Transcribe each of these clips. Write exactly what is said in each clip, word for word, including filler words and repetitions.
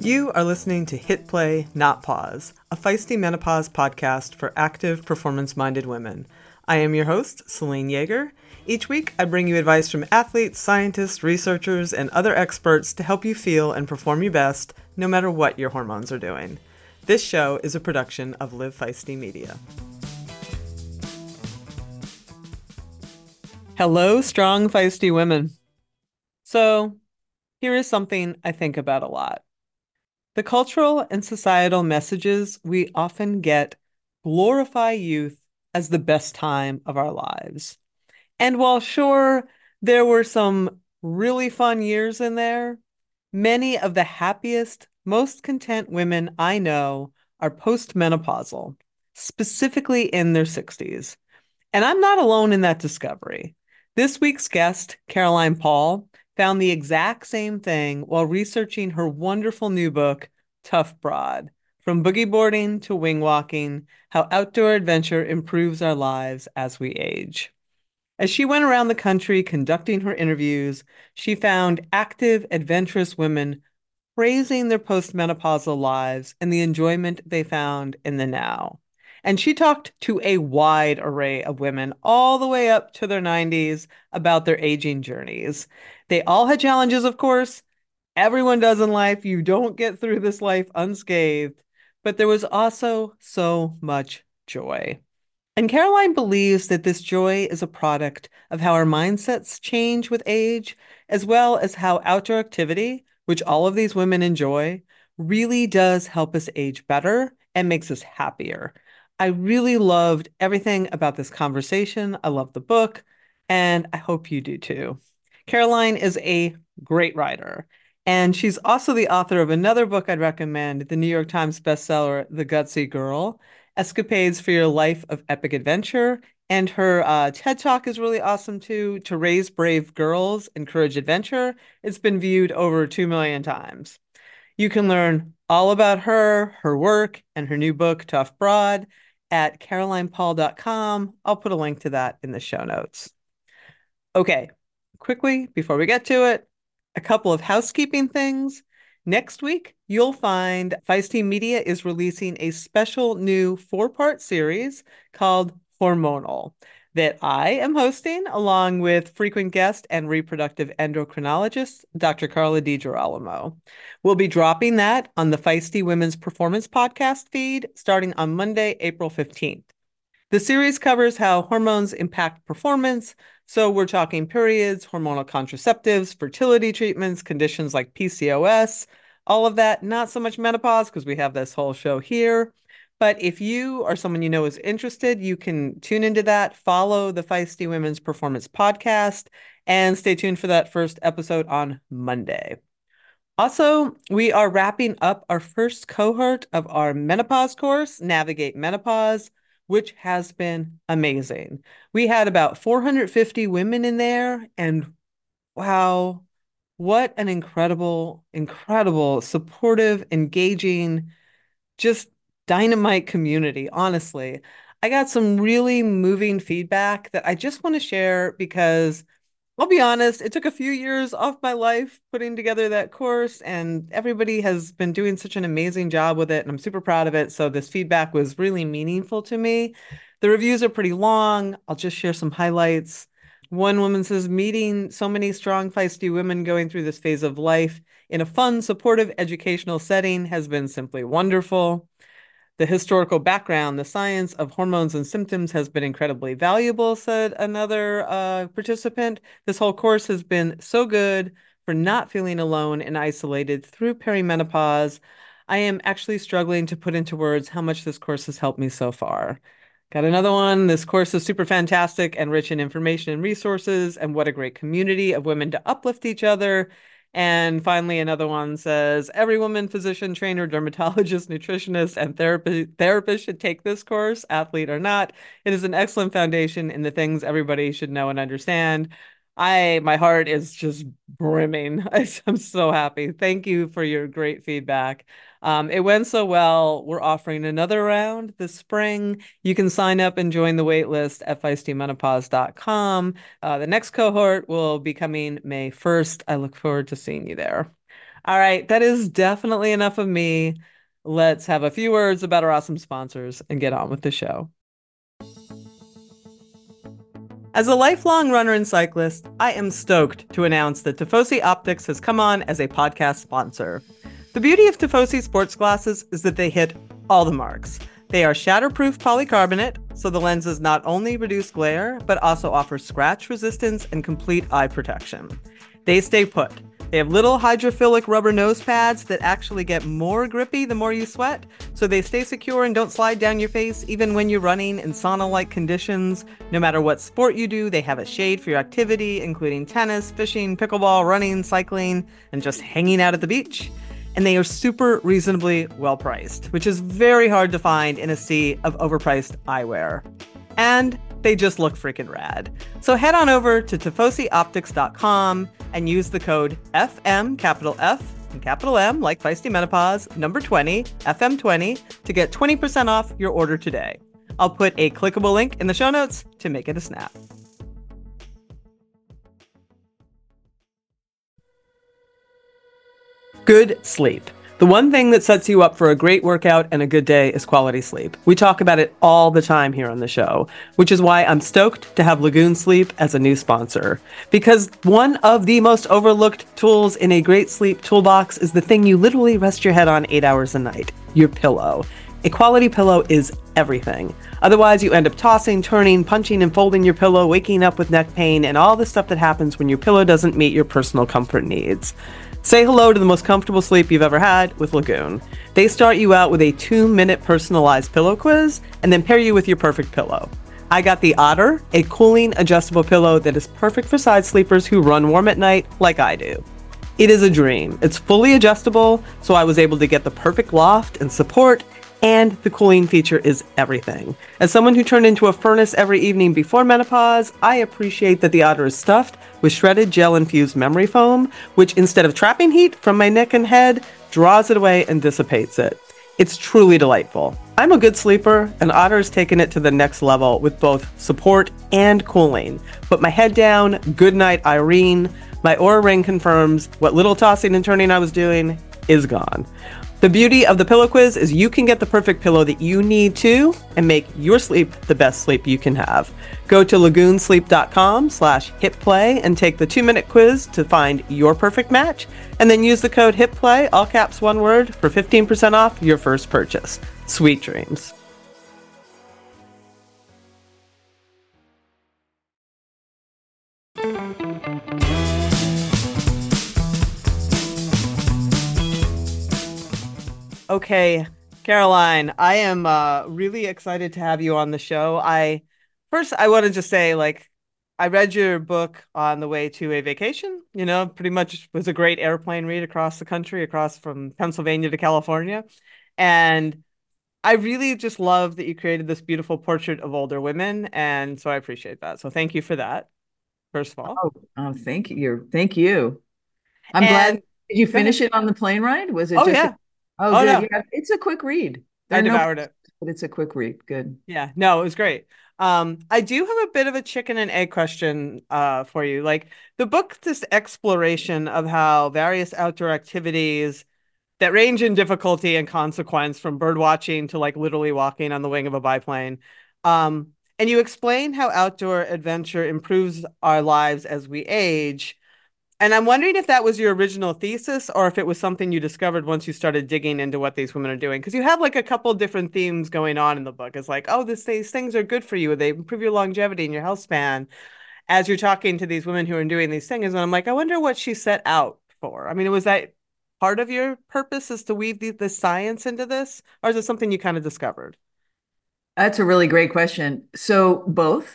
You are listening to Hit Play, Not Pause, a feisty menopause podcast for active, performance-minded women. I am your host, Celine Yeager. Each week, I bring you advice from athletes, scientists, researchers, and other experts to help you feel and perform your best, no matter what your hormones are doing. This show is a production of Live Feisty Media. Hello, strong, feisty women. So, here is something I think about a lot. The cultural and societal messages we often get glorify youth as the best time of our lives. And while sure, there were some really fun years in there, many of the happiest, most content women I know are postmenopausal, specifically in their sixties. And I'm not alone in that discovery. This week's guest, Caroline Paul, found the exact same thing while researching her wonderful new book, Tough Broad, From Boogie Boarding to Wing Walking, How Outdoor Adventure Improves Our Lives as We Age. As she went around the country conducting her interviews, she found active, adventurous women praising their postmenopausal lives and the enjoyment they found in the now. And she talked to a wide array of women all the way up to their nineties about their aging journeys. They all had challenges, of course. Everyone does in life. You don't get through this life unscathed. But there was also so much joy. And Caroline believes that this joy is a product of how our mindsets change with age, as well as how outdoor activity, which all of these women enjoy, really does help us age better and makes us happier. I really loved everything about this conversation. I love the book, and I hope you do too. Caroline is a great writer, and she's also the author of another book I'd recommend, the New York Times bestseller, The Gutsy Girl, Escapades for Your Life of Epic Adventure. And her uh, TED Talk is really awesome too, To Raise Brave Girls, Encourage Adventure. It's been viewed over two million times. You can learn all about her, her work, and her new book, Tough Broad, at caroline paul dot com. I'll put a link to that in the show notes. Okay, quickly, before we get to it, a couple of housekeeping things. Next week, you'll find Feisty Media is releasing a special new four-part series called Hormonal that I am hosting along with frequent guest and reproductive endocrinologist, Doctor Carla DiGirolamo. We'll be dropping that on the Feisty Women's Performance podcast feed starting on Monday, April fifteenth. The series covers how hormones impact performance. So we're talking periods, hormonal contraceptives, fertility treatments, conditions like P C O S, all of that. Not so much menopause because we have this whole show here. But if you or someone you know is interested, you can tune into that, follow the Feisty Women's Performance podcast, and stay tuned for that first episode on Monday. Also, we are wrapping up our first cohort of our menopause course, Navigate Menopause, which has been amazing. We had about four hundred fifty women in there, and wow, what an incredible, incredible, supportive, engaging, just dynamite community, honestly. I got some really moving feedback that I just want to share because I'll be honest, it took a few years off my life putting together that course, and everybody has been doing such an amazing job with it, and I'm super proud of it. So this feedback was really meaningful to me. The reviews are pretty long. I'll just share some highlights. One woman says, meeting so many strong, feisty women going through this phase of life in a fun, supportive, educational setting has been simply wonderful. The historical background, the science of hormones and symptoms has been incredibly valuable, said another uh, participant. This whole course has been so good for not feeling alone and isolated through perimenopause. I am actually struggling to put into words how much this course has helped me so far. Got another one. This course is super fantastic and rich in information and resources, and what a great community of women to uplift each other. And finally, another one says, every woman, physician, trainer, dermatologist, nutritionist, and therapist, therapist should take this course, athlete or not. It is an excellent foundation in the things everybody should know and understand. I, my heart is just brimming. I'm so happy. Thank you for your great feedback. Um, it went so well. We're offering another round this spring. You can sign up and join the wait list at feisty menopause dot com. Uh, the next cohort will be coming May first. I look forward to seeing you there. All right, that is definitely enough of me. Let's have a few words about our awesome sponsors and get on with the show. As a lifelong runner and cyclist, I am stoked to announce that Tifosi Optics has come on as a podcast sponsor. The beauty of Tifosi sports glasses is that they hit all the marks. They are shatterproof polycarbonate, so the lenses not only reduce glare, but also offer scratch resistance and complete eye protection. They stay put. They have little hydrophilic rubber nose pads that actually get more grippy the more you sweat, so they stay secure and don't slide down your face even when you're running in sauna-like conditions. No matter what sport you do, they have a shade for your activity, including tennis, fishing, pickleball, running, cycling, and just hanging out at the beach. And they are super reasonably well priced, which is very hard to find in a sea of overpriced eyewear. And they just look freaking rad. So head on over to tifosi optics dot com and use the code F M, capital F and capital M, like Feisty Menopause, number twenty, F M twenty, to get twenty percent off your order today. I'll put a clickable link in the show notes to make it a snap. Good sleep. The one thing that sets you up for a great workout and a good day is quality sleep. We talk about it all the time here on the show, which is why I'm stoked to have Lagoon Sleep as a new sponsor. Because one of the most overlooked tools in a great sleep toolbox is the thing you literally rest your head on eight hours a night, your pillow. A quality pillow is everything. Otherwise, you end up tossing, turning, punching, and folding your pillow, waking up with neck pain, and all the stuff that happens when your pillow doesn't meet your personal comfort needs. Say hello to the most comfortable sleep you've ever had with Lagoon. They start you out with a two-minute personalized pillow quiz and then pair you with your perfect pillow. I got the Otter, a cooling adjustable pillow that is perfect for side sleepers who run warm at night like I do. It is a dream. It's fully adjustable, so I was able to get the perfect loft and support, and the cooling feature is everything. As someone who turned into a furnace every evening before menopause, I appreciate that the Otter is stuffed with shredded gel-infused memory foam, which instead of trapping heat from my neck and head, draws it away and dissipates it. It's truly delightful. I'm a good sleeper, and Otter's taken it to the next level with both support and cooling. Put my head down, good night Irene. My Oura Ring confirms what little tossing and turning I was doing is gone. The beauty of the pillow quiz is you can get the perfect pillow that you need to and make your sleep the best sleep you can have. Go to lagoonsleep.com slash hitplay and take the two-minute quiz to find your perfect match, and then use the code HITPLAY, all caps one word, for fifteen percent off your first purchase. Sweet dreams. Okay, Caroline, I am uh, really excited to have you on the show. I first I want to just say, like, I read your book on the way to a vacation. You know, pretty much was a great airplane read across the country, across from Pennsylvania to California, and I really just love that you created this beautiful portrait of older women, and so I appreciate that. So thank you for that, first of all. Oh, oh, thank you. Thank you. I'm glad. And Did you go ahead. finish it on the plane ride? Was it Oh just a, yeah. oh, Oh good. no, Yeah, it's a quick read. There I are no, devoured it. but it's a quick read. Good. Yeah, no, it was great. Um, I do have a bit of a chicken and egg question uh for you. Like the book, this exploration of how various outdoor activities that range in difficulty and consequence from bird watching to like literally walking on the wing of a biplane. Um, and you explain how outdoor adventure improves our lives as we age. And I'm wondering if that was your original thesis or if it was something you discovered once you started digging into what these women are doing. Because you have like a couple different themes going on in the book. It's like, oh, this these things are good for you. They improve your longevity and your health span as you're talking to these women who are doing these things. And I'm like, I wonder what she set out for. I mean, was that part of your purpose is to weave the, the science into this? Or is it something you kind of discovered? That's a really great question. So both.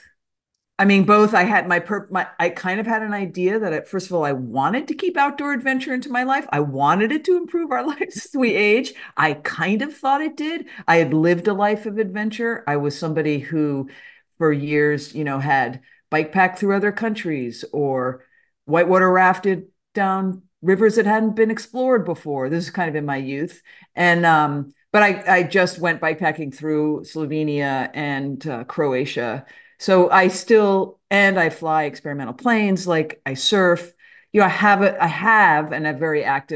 I mean, both. I had my per my I kind of had an idea that I, first of all, I wanted to keep outdoor adventure into my life. I wanted it to improve our lives as we age. I kind of thought it did. I had lived a life of adventure. I was somebody who, for years, you know, had bike packed through other countries or whitewater rafted down rivers that hadn't been explored before. This is kind of in my youth. And um, but I I just went bikepacking through Slovenia and uh, Croatia, so I still, and I fly experimental planes, like I surf, you know, I have it, I have and a very active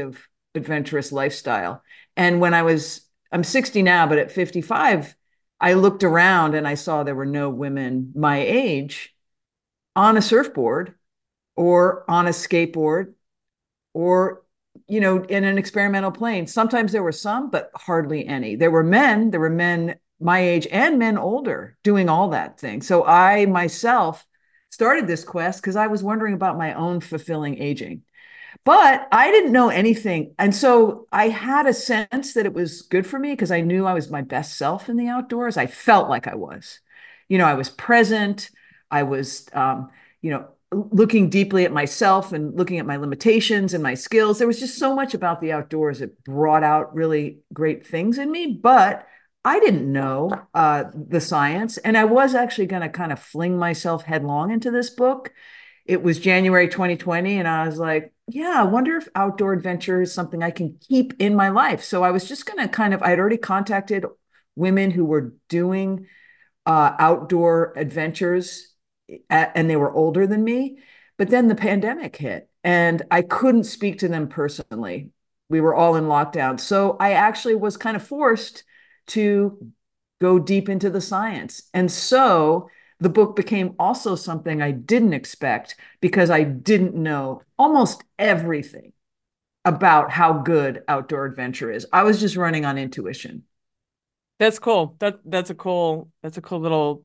adventurous lifestyle. And when I was, I'm sixty now, but at fifty-five, I looked around and I saw there were no women my age on a surfboard or on a skateboard or, you know, in an experimental plane. Sometimes there were some, but hardly any. There were men, there were men my age and men older doing all that thing. So I myself started this quest because I was wondering about my own fulfilling aging. But I didn't know anything. And so I had a sense that it was good for me because I knew I was my best self in the outdoors. I felt like I was. You know, I was present. I was, um, you know, looking deeply at myself and looking at my limitations and my skills. There was just so much about the outdoors that brought out really great things in me. But I didn't know uh, the science. And I was actually going to kind of fling myself headlong into this book. It was January twenty twenty, and I was like, yeah, I wonder if outdoor adventure is something I can keep in my life. So I was just going to kind of, I'd already contacted women who were doing uh, outdoor adventures, and they were older than me. But then the pandemic hit, and I couldn't speak to them personally. We were all in lockdown. So I actually was kind of forced to go deep into the science. And so the book became also something I didn't expect because I didn't know almost everything about how good outdoor adventure is. I was just running on intuition. That's cool. That that's a cool that's a cool little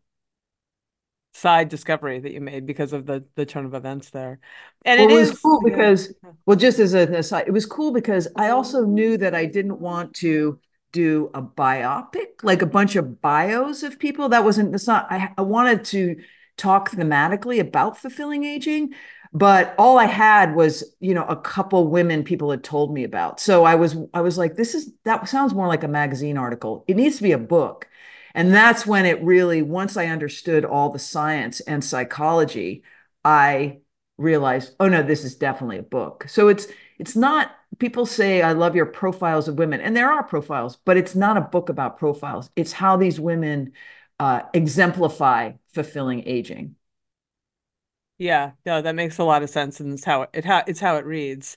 side discovery that you made because of the the turn of events there. And Well, it it was is, cool yeah. because, well, just as an aside, it was cool because I also knew that I didn't want to do a biopic, like a bunch of bios of people. That wasn't, that's not, I, I wanted to talk thematically about fulfilling aging, but all I had was, you know, a couple women people had told me about. So I was, I was like, this is, that sounds more like a magazine article. It needs to be a book. And that's when it really, once I understood all the science and psychology, I realized, oh no, this is definitely a book. So it's it's not, people say I love your profiles of women, and there are profiles, but it's not a book about profiles. It's how these women uh, exemplify fulfilling aging. Yeah, no, that makes a lot of sense, and it's how it, it how it's how it reads.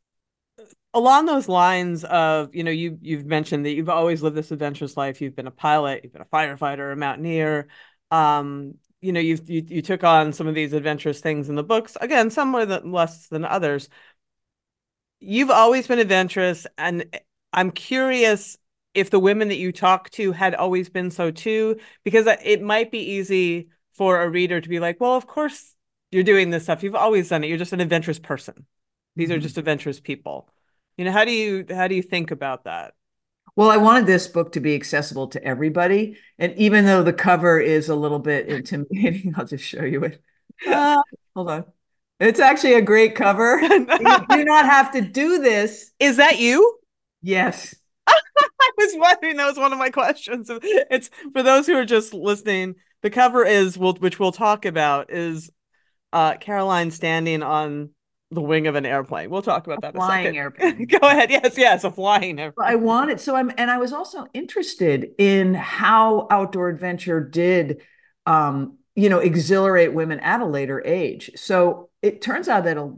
Along those lines of, you know, you you've mentioned that you've always lived this adventurous life. You've been a pilot, you've been a firefighter, a mountaineer. Um, you know, you've you, you took on some of these adventurous things in the books. Again, some more than less than others. You've always been adventurous, and I'm curious if the women that you talk to had always been so too, because it might be easy for a reader to be like, well, of course you're doing this stuff. You've always done it. You're just an adventurous person. These are Mm-hmm. just adventurous people. You know, how do you how do you think about that? Well, I wanted this book to be accessible to everybody. And even though the cover is a little bit intimidating, I'll just show you it. Uh, hold on. It's actually a great cover. You do not have to do this. Is that you? Yes. I was wondering. That was one of my questions. It's for those who are just listening. The cover is, which we'll talk about, is uh, Caroline standing on the wing of an airplane. We'll talk about A that in a flying second. airplane. Go ahead. Yes, yes, a flying I airplane. wanted, so I'm, and I was also interested in how outdoor adventure did, um, you know, exhilarate women at a later age. So it turns out that a,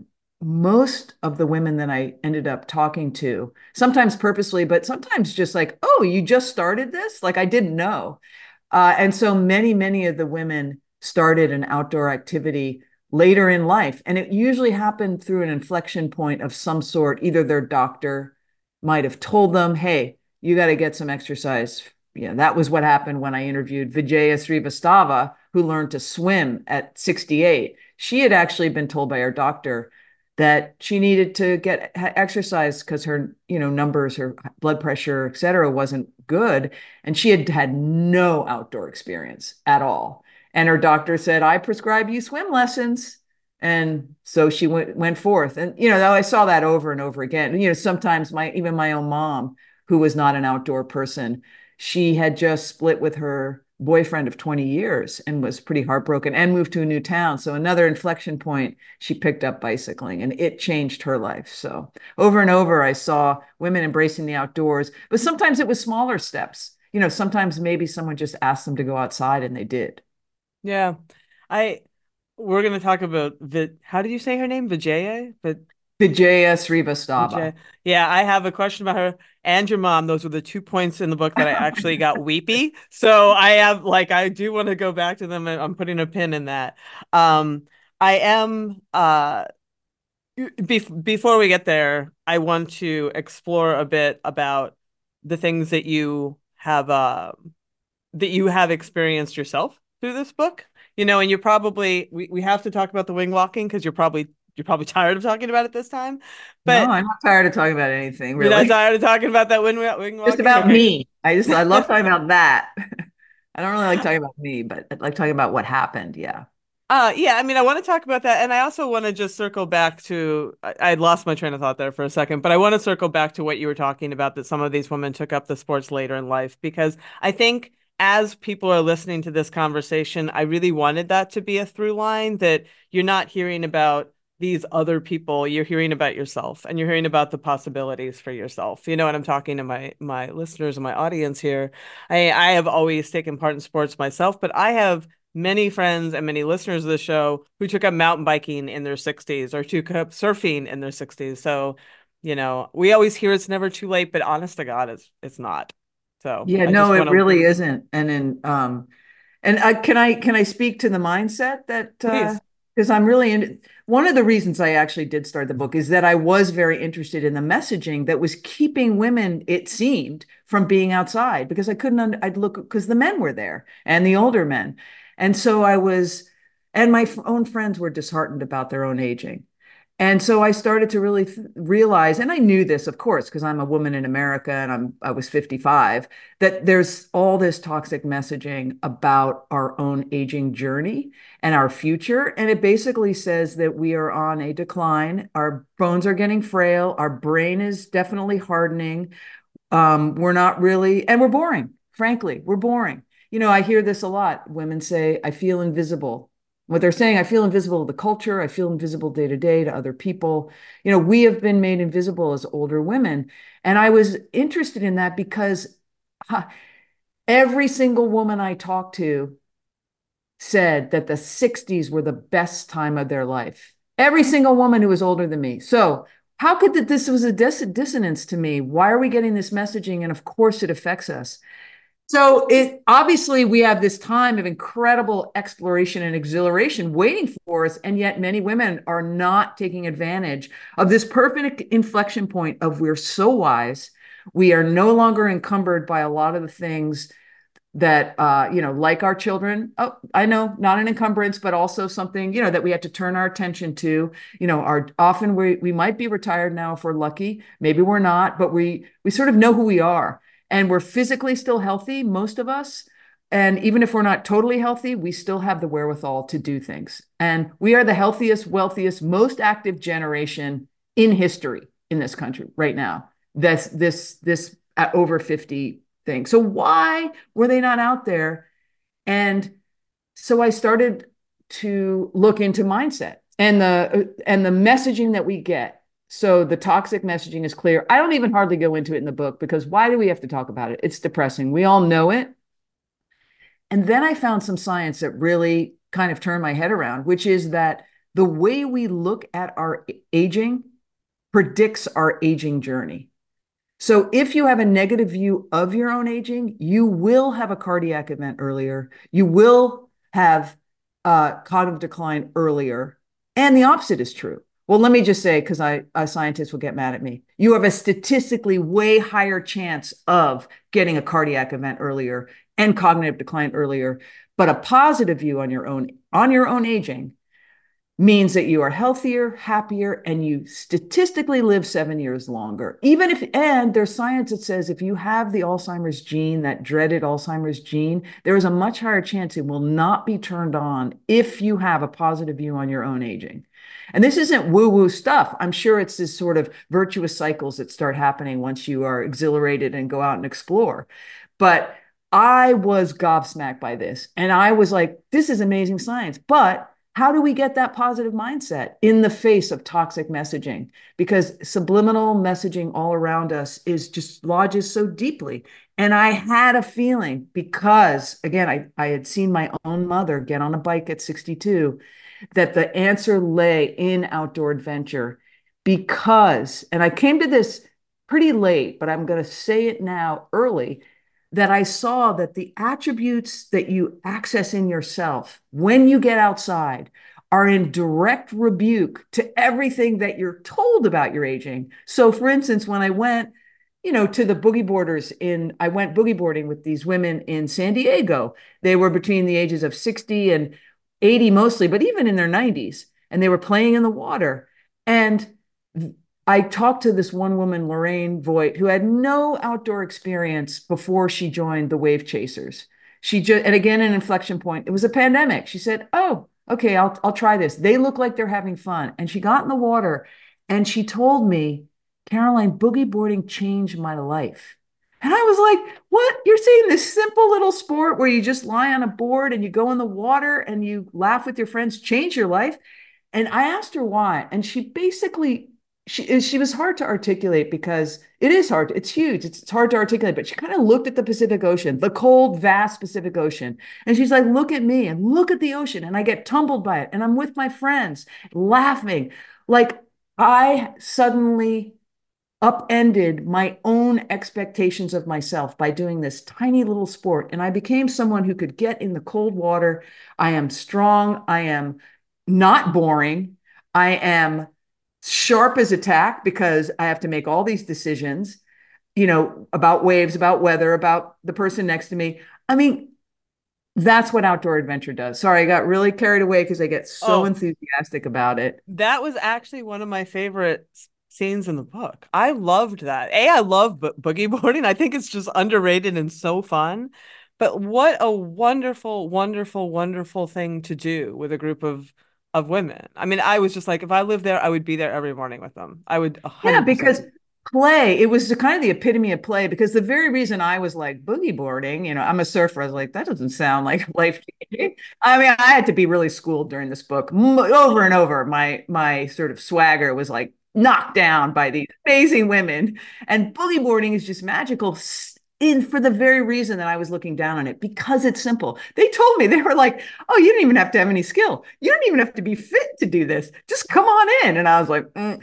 most of the women that I ended up talking to, sometimes purposely, but sometimes just like, oh, you just started this? Like I didn't know. Uh, and so many, many of the women started an outdoor activity later in life. And it usually happened through an inflection point of some sort. Either their doctor might have told them, hey, you got to get some exercise. Yeah, that was what happened when I interviewed Vijaya Srivastava, who learned to swim at sixty-eight. She had actually been told by her doctor that she needed to get exercise because her, you know, numbers, her blood pressure, et cetera, wasn't good. And she had had no outdoor experience at all. And her doctor said, I prescribe you swim lessons. And so she went went forth. And, you know, I saw that over and over again. You know, sometimes my, even my own mom, who was not an outdoor person, she had just split with her boyfriend of twenty years and was pretty heartbroken and moved to a new town. So another inflection point, she picked up bicycling and it changed her life. So over and over, I saw women embracing the outdoors, but sometimes it was smaller steps. You know, sometimes maybe someone just asked them to go outside and they did. Yeah, I. We're gonna talk about the. How did you say her name? Vijaya, but Vijaya Srivastava. Vijay. Yeah, I have a question about her and your mom. Those were the two points in the book that I actually got weepy. So I have like I do want to go back to them, and I'm putting a pin in that. Um, I am uh bef before we get there, I want to explore a bit about the things that you have uh that you have experienced yourself through this book. You know, and you're probably we, we have to talk about the wing walking because you're probably you're probably tired of talking about it this time. No, But I'm not tired of talking about anything, you're not really. tired of talking about that wing wing Just walking? about Okay. me. I just I love talking about that. I don't really like talking about me, but I like talking about what happened. Yeah. Uh yeah, I mean I want to talk about that, and I also want to just circle back to I, I lost my train of thought there for a second, but I want to circle back to what you were talking about, that some of these women took up the sports later in life, because I think as people are listening to this conversation, I really wanted that to be a through line, that you're not hearing about these other people, you're hearing about yourself, and you're hearing about the possibilities for yourself. You know, and I'm talking to my my listeners and my audience here. I I have always taken part in sports myself, but I have many friends and many listeners of the show who took up mountain biking in their sixties or took up surfing in their sixties. So, you know, we always hear it's never too late, but honest to God, it's it's not. So Yeah, I no, just it want to really isn't. And then um and I can I can I speak to the mindset that uh please. because I'm really in one of the reasons I actually did start the book is that I was very interested in the messaging that was keeping women, it seemed, from being outside because I couldn't I'd look because the men were there and the older men. And so I was and my own friends were disheartened about their own aging. And so I started to really th- realize, and I knew this, of course, because I'm a woman in America and I'm I was fifty-five, that there's all this toxic messaging about our own aging journey and our future. And it basically says that we are on a decline. Our bones are getting frail. Our brain is definitely hardening. Um, we're not really, and we're boring. Frankly, we're boring. You know, I hear this a lot. Women say, I feel invisible. What they're saying, I feel invisible to the culture. I feel invisible day to day to other people. You know, we have been made invisible as older women. And I was interested in that because huh, every single woman I talked to said that the sixties were the best time of their life. Every single woman who was older than me. So how could that this was a dis- dissonance to me? Why are we getting this messaging? And of course it affects us. So it obviously we have this time of incredible exploration and exhilaration waiting for us, and yet many women are not taking advantage of this perfect inflection point of we're so wise, we are no longer encumbered by a lot of the things that uh, you know, like our children. Oh, I know, not an encumbrance, but also something, you know, that we have to turn our attention to. You know, our often we we might be retired now if we're lucky, maybe we're not, but we we sort of know who we are, and we're physically still healthy, most of us. And even if we're not totally healthy, we still have the wherewithal to do things. And we are the healthiest, wealthiest, most active generation in history in this country right now. This this this at over fifty thing. So why were they not out there? And so I started to look into mindset and the and the messaging that we get. So the toxic messaging is clear. I don't even hardly go into it in the book because why do we have to talk about it? It's depressing. We all know it. And then I found some science that really kind of turned my head around, which is that the way we look at our aging predicts our aging journey. So if you have a negative view of your own aging, you will have a cardiac event earlier. You will have uh, cognitive decline earlier. And the opposite is true. Well, let me just say, because I a scientist will get mad at me, you have a statistically way higher chance of getting a cardiac event earlier and cognitive decline earlier. But a positive view on your own on your own aging means that you are healthier, happier, and you statistically live seven years longer. Even if, and there's science that says if you have the Alzheimer's gene, that dreaded Alzheimer's gene, there is a much higher chance it will not be turned on if you have a positive view on your own aging. And this isn't woo-woo stuff. I'm sure it's this sort of virtuous cycles that start happening once you are exhilarated and go out and explore. But I was gobsmacked by this. And I was like, this is amazing science. But how do we get that positive mindset in the face of toxic messaging? Because subliminal messaging all around us is just lodges so deeply. And I had a feeling because, again, I, I had seen my own mother get on a bike at sixty-two, that the answer lay in outdoor adventure because, and I came to this pretty late, but I'm going to say it now early, that I saw that the attributes that you access in yourself when you get outside are in direct rebuke to everything that you're told about your aging. So, for instance, when I went, you know, to the boogie boarders in, I went boogie boarding with these women in San Diego. They were between the ages of sixty and eighty mostly, but even in their nineties. And they were playing in the water. And I talked to this one woman, Lorraine Voigt, who had no outdoor experience before she joined the Wave Chasers. She just, and again, an inflection point. It was a pandemic. She said, "Oh, okay, I'll I'll try this. They look like they're having fun." And she got in the water, and she told me, "Caroline, boogie boarding changed my life." And I was like, "What? You're saying this simple little sport where you just lie on a board and you go in the water and you laugh with your friends change your life?" And I asked her why, and she basically she she was hard to articulate because it is hard. It's huge. It's, it's hard to articulate, but she kind of looked at the Pacific Ocean, the cold, vast Pacific Ocean. And she's like, "Look at me and look at the ocean." And I get tumbled by it. And I'm with my friends laughing. Like I suddenly upended my own expectations of myself by doing this tiny little sport. And I became someone who could get in the cold water. I am strong. I am not boring. I am sharp as a tack because I have to make all these decisions, you know, about waves, about weather, about the person next to me. I mean, that's what outdoor adventure does. Sorry, I got really carried away because I get so Oh, enthusiastic about it. that was actually one of my favorite scenes in the book. I loved that. A, I love bo boogie boarding. I think it's just underrated and so fun. But what a wonderful, wonderful, wonderful thing to do with a group of of women. I mean, I was just like, if I lived there, I would be there every morning with them. I would Yeah, one hundred percent. because play, it was the kind of the epitome of play because the very reason I was like boogie boarding, you know, I'm a surfer. I was like, that doesn't sound like life changing. I mean, I had to be really schooled during this book over and over. My my sort of swagger was like knocked down by these amazing women. And boogie boarding is just magical in for the very reason that I was looking down on it because it's simple. They told me, they were like, "Oh, you don't even have to have any skill. You don't even have to be fit to do this. Just come on in." And I was like, mm.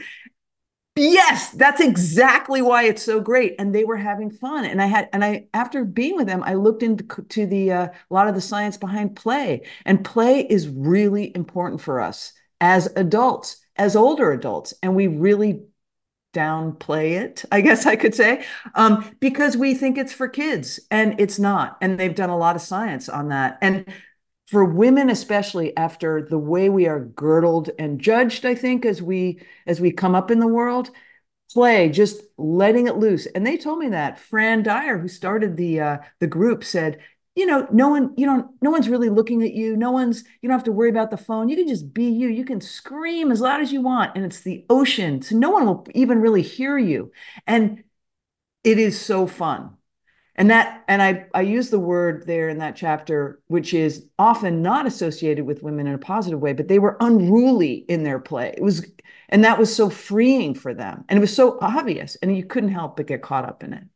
Yes, that's exactly why it's so great. And they were having fun. And I had, and I, after being with them, I looked into to the uh, a lot of the science behind play. And play is really important for us as adults, as older adults. And we really downplay it, I guess I could say, um, because we think it's for kids and it's not. And they've done a lot of science on that. And for women, especially after the way we are girdled and judged, I think, as we as we come up in the world, play, just letting it loose. And they told me that Fran Dyer, who started the uh, the group, said, you know, no one, you know, no one's really looking at you. No one's, you don't have to worry about the phone. You can just be you. You can scream as loud as you want, and it's the ocean, so no one will even really hear you. And it is so fun. And that, and I, I use the word there in that chapter, which is often not associated with women in a positive way, but they were unruly in their play. It was, and that was so freeing for them. And it was so obvious, and you couldn't help but get caught up in it.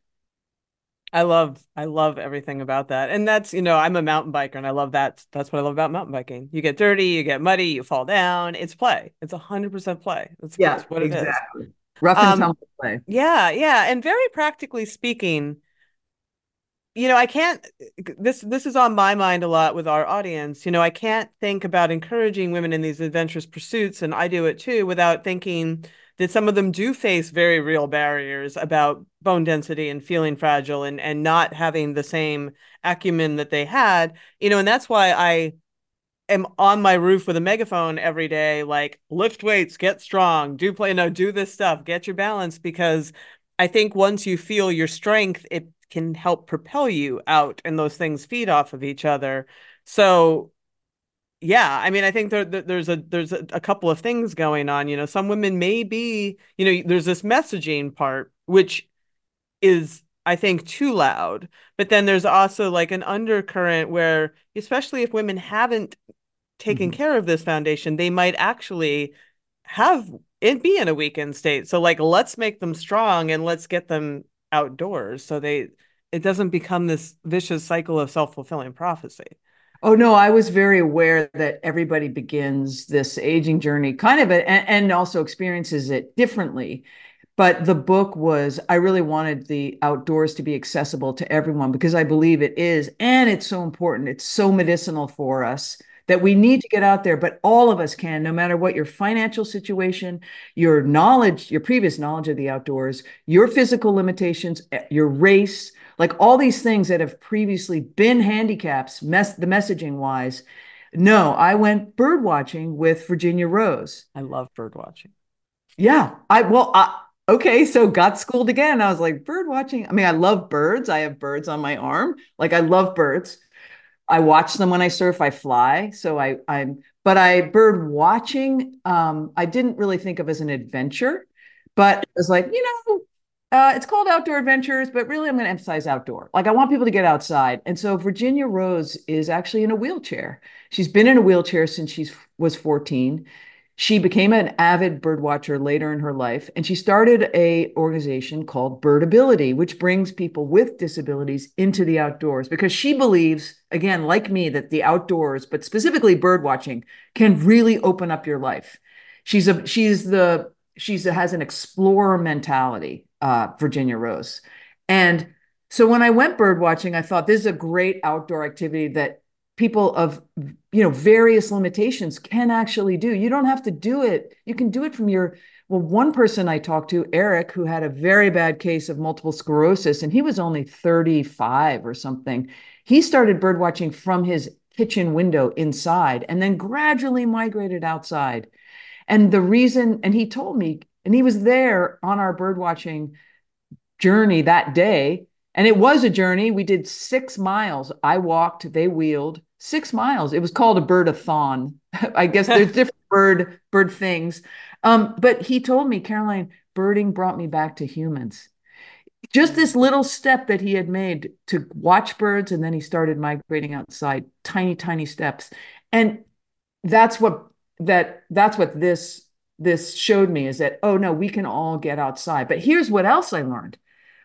I love I love everything about that. And that's, you know, I'm a mountain biker and I love that. That's what I love about mountain biking. You get dirty, you get muddy, you fall down. It's play. It's one hundred percent play. That's Yeah, that's what it is. exactly. Rough and Um tumble play. yeah, yeah, and very practically speaking, you know, I can't this this is on my mind a lot with our audience. You know, I can't think about encouraging women in these adventurous pursuits, and I do it too, without thinking that some of them do face very real barriers about bone density and feeling fragile and and not having the same acumen that they had. You know, and that's why I am on my roof with a megaphone every day, like lift weights, get strong, do play, no, do this stuff, get your balance, because I think once you feel your strength, it can help propel you out and those things feed off of each other. So yeah, I mean, I think there, there there's a there's a, a couple of things going on. You know, some women may be, you know, there's this messaging part, which is, I think, too loud. But then there's also like an undercurrent where, especially if women haven't taken Mhm. care of this foundation, they might actually have it be in a weakened state. So like, let's make them strong and let's get them outdoors so they it doesn't become this vicious cycle of self-fulfilling prophecy. Oh no, I was very aware that everybody begins this aging journey kind of and, and also experiences it differently. But the book was, I really wanted the outdoors to be accessible to everyone because I believe it is. And it's so important. It's so medicinal for us that we need to get out there, but all of us can, no matter what your financial situation, your knowledge, your previous knowledge of the outdoors, your physical limitations, your race, like all these things that have previously been handicaps, mess, the messaging wise. No, I went bird watching with Virginia Rose. I love bird watching. Yeah, I well, I, okay, so got schooled again. I was like, bird watching. I mean, I love birds. I have birds on my arm. Like I love birds. I watch them when I surf. I fly. So I I'm but I bird watching, um, I didn't really think of as an adventure, but it was like, you know, uh, it's called outdoor adventures, but really I'm going to emphasize outdoor. Like I want people to get outside. And so Virginia Rose is actually in a wheelchair. She's been in a wheelchair since she was fourteen. She became an avid bird watcher later in her life, and she started a organization called Birdability, which brings people with disabilities into the outdoors because she believes, again, like me, that the outdoors, but specifically bird watching, can really open up your life. She's a she's the she's a, has an explorer mentality, uh, Virginia Rose, and so when I went bird watching, I thought this is a great outdoor activity that people of you know various limitations can actually do. You don't have to do it. You can do it from your well, one person I talked to, Eric, who had a very bad case of multiple sclerosis, and he was only thirty-five or something. He started bird watching from his kitchen window inside and then gradually migrated outside. And the reason, and he told me, and he was there on our bird watching journey that day. And it was a journey. We did six miles. I walked, they wheeled six miles. It was called a bird-a-thon. I guess there's different bird bird things. Um, but he told me, Caroline, birding brought me back to humans. Just this little step that he had made to watch birds, and then he started migrating outside, tiny, tiny steps. And that's what that that's what this this showed me is that, oh no, we can all get outside. But here's what else I learned.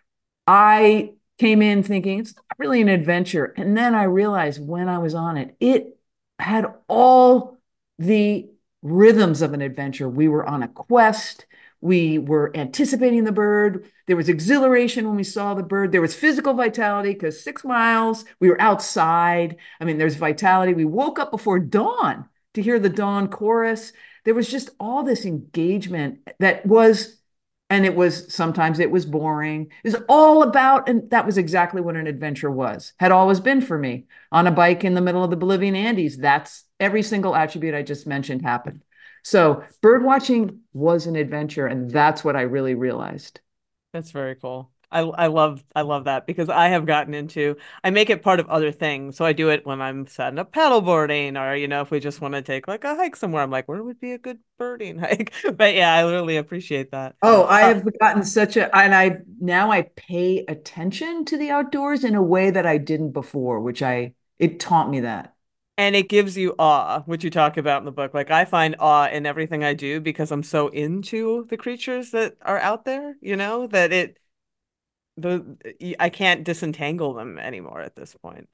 I came in thinking it's not really an adventure. And then I realized when I was on it, it had all the rhythms of an adventure. We were on a quest. We were anticipating the bird. There was exhilaration when we saw the bird. There was physical vitality because six miles, we were outside. I mean, there's vitality. We woke up before dawn to hear the dawn chorus. There was just all this engagement that was and it was sometimes it was boring. It was all about, and that was exactly what an adventure was, had always been for me. On a bike in the middle of the Bolivian Andes, that's every single attribute I just mentioned happened. So bird watching was an adventure, and that's what I really realized. That's very cool. I I love I love that because I have gotten into I make it part of other things. So I do it when I'm setting up paddleboarding or you know if we just want to take like a hike somewhere. I'm like, where would be a good birding hike? But yeah, I really appreciate that. Oh, I Uh, have gotten such a, and I now I pay attention to the outdoors in a way that I didn't before, which I, it taught me that. and it gives you awe, which you talk about in the book. Like I find awe in everything I do because I'm so into the creatures that are out there, you know, that it the I can't disentangle them anymore at this point.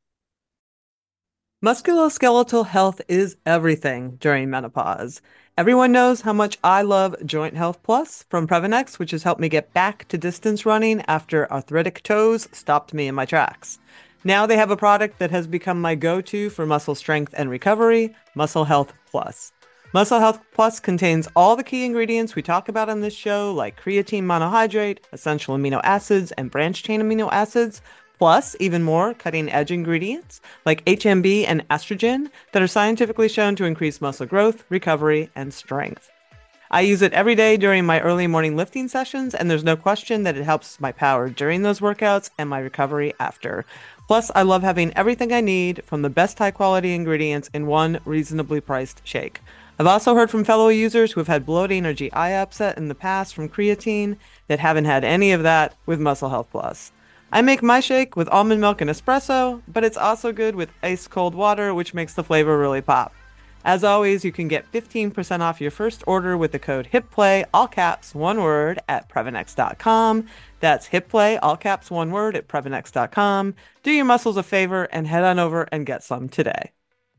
Musculoskeletal health is everything during menopause. Everyone knows how much I love Joint Health Plus from Previnex, which has helped me get back to distance running after arthritic toes stopped me in my tracks. Now they have a product that has become my go-to for muscle strength and recovery, Muscle Health Plus. Muscle Health Plus contains all the key ingredients we talk about on this show, like creatine monohydrate, essential amino acids, and branched chain amino acids, plus even more cutting-edge ingredients like H M B and estrogen that are scientifically shown to increase muscle growth, recovery, and strength. I use it every day during my early morning lifting sessions, and there's no question that it helps my power during those workouts and my recovery after. Plus, I love having everything I need from the best high-quality ingredients in one reasonably priced shake. I've also heard from fellow users who have had bloating or G I upset in the past from creatine that haven't had any of that with Muscle Health Plus. I make my shake with almond milk and espresso, but it's also good with ice cold water, which makes the flavor really pop. As always, you can get fifteen percent off your first order with the code HIPPLAY, all caps, one word, at Previnex dot com. That's HIPPLAY, all caps, one word, at Previnex dot com. Do your muscles a favor and head on over and get some today.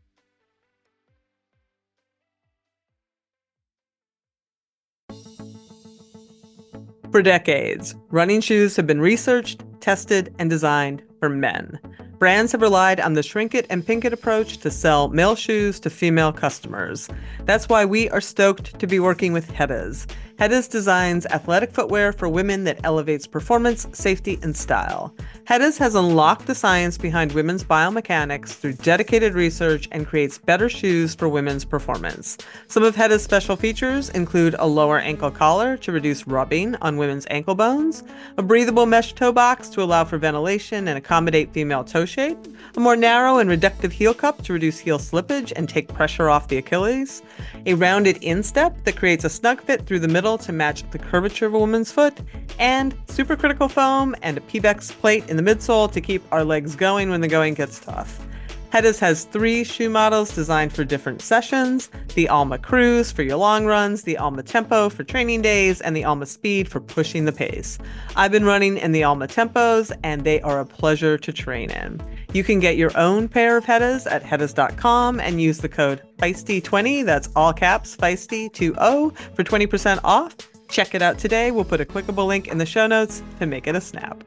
For decades, running shoes have been researched, tested, and designed for men. Brands have relied on the shrink it and pink it approach to sell male shoes to female customers. That's why we are stoked to be working with Heddas. Heddas designs athletic footwear for women that elevates performance, safety, and style. Heddas has unlocked the science behind women's biomechanics through dedicated research and creates better shoes for women's performance. Some of Heddas' special features include a lower ankle collar to reduce rubbing on women's ankle bones, a breathable mesh toe box to allow for ventilation and accommodate female toe shape, a more narrow and reductive heel cup to reduce heel slippage and take pressure off the Achilles, a rounded instep that creates a snug fit through the middle to match the curvature of a woman's foot, and supercritical foam and a Pebax plate in the midsole to keep our legs going when the going gets tough. Heddas has three shoe models designed for different sessions: the Alma Cruise for your long runs, the Alma Tempo for training days, and the Alma Speed for pushing the pace. I've been running in the Alma Tempos, and they are a pleasure to train in. You can get your own pair of Heddas at Heddas dot com and use the code feisty twenty, that's all caps, feisty twenty, for twenty percent off. Check it out today. We'll put a clickable link in the show notes to make it a snap.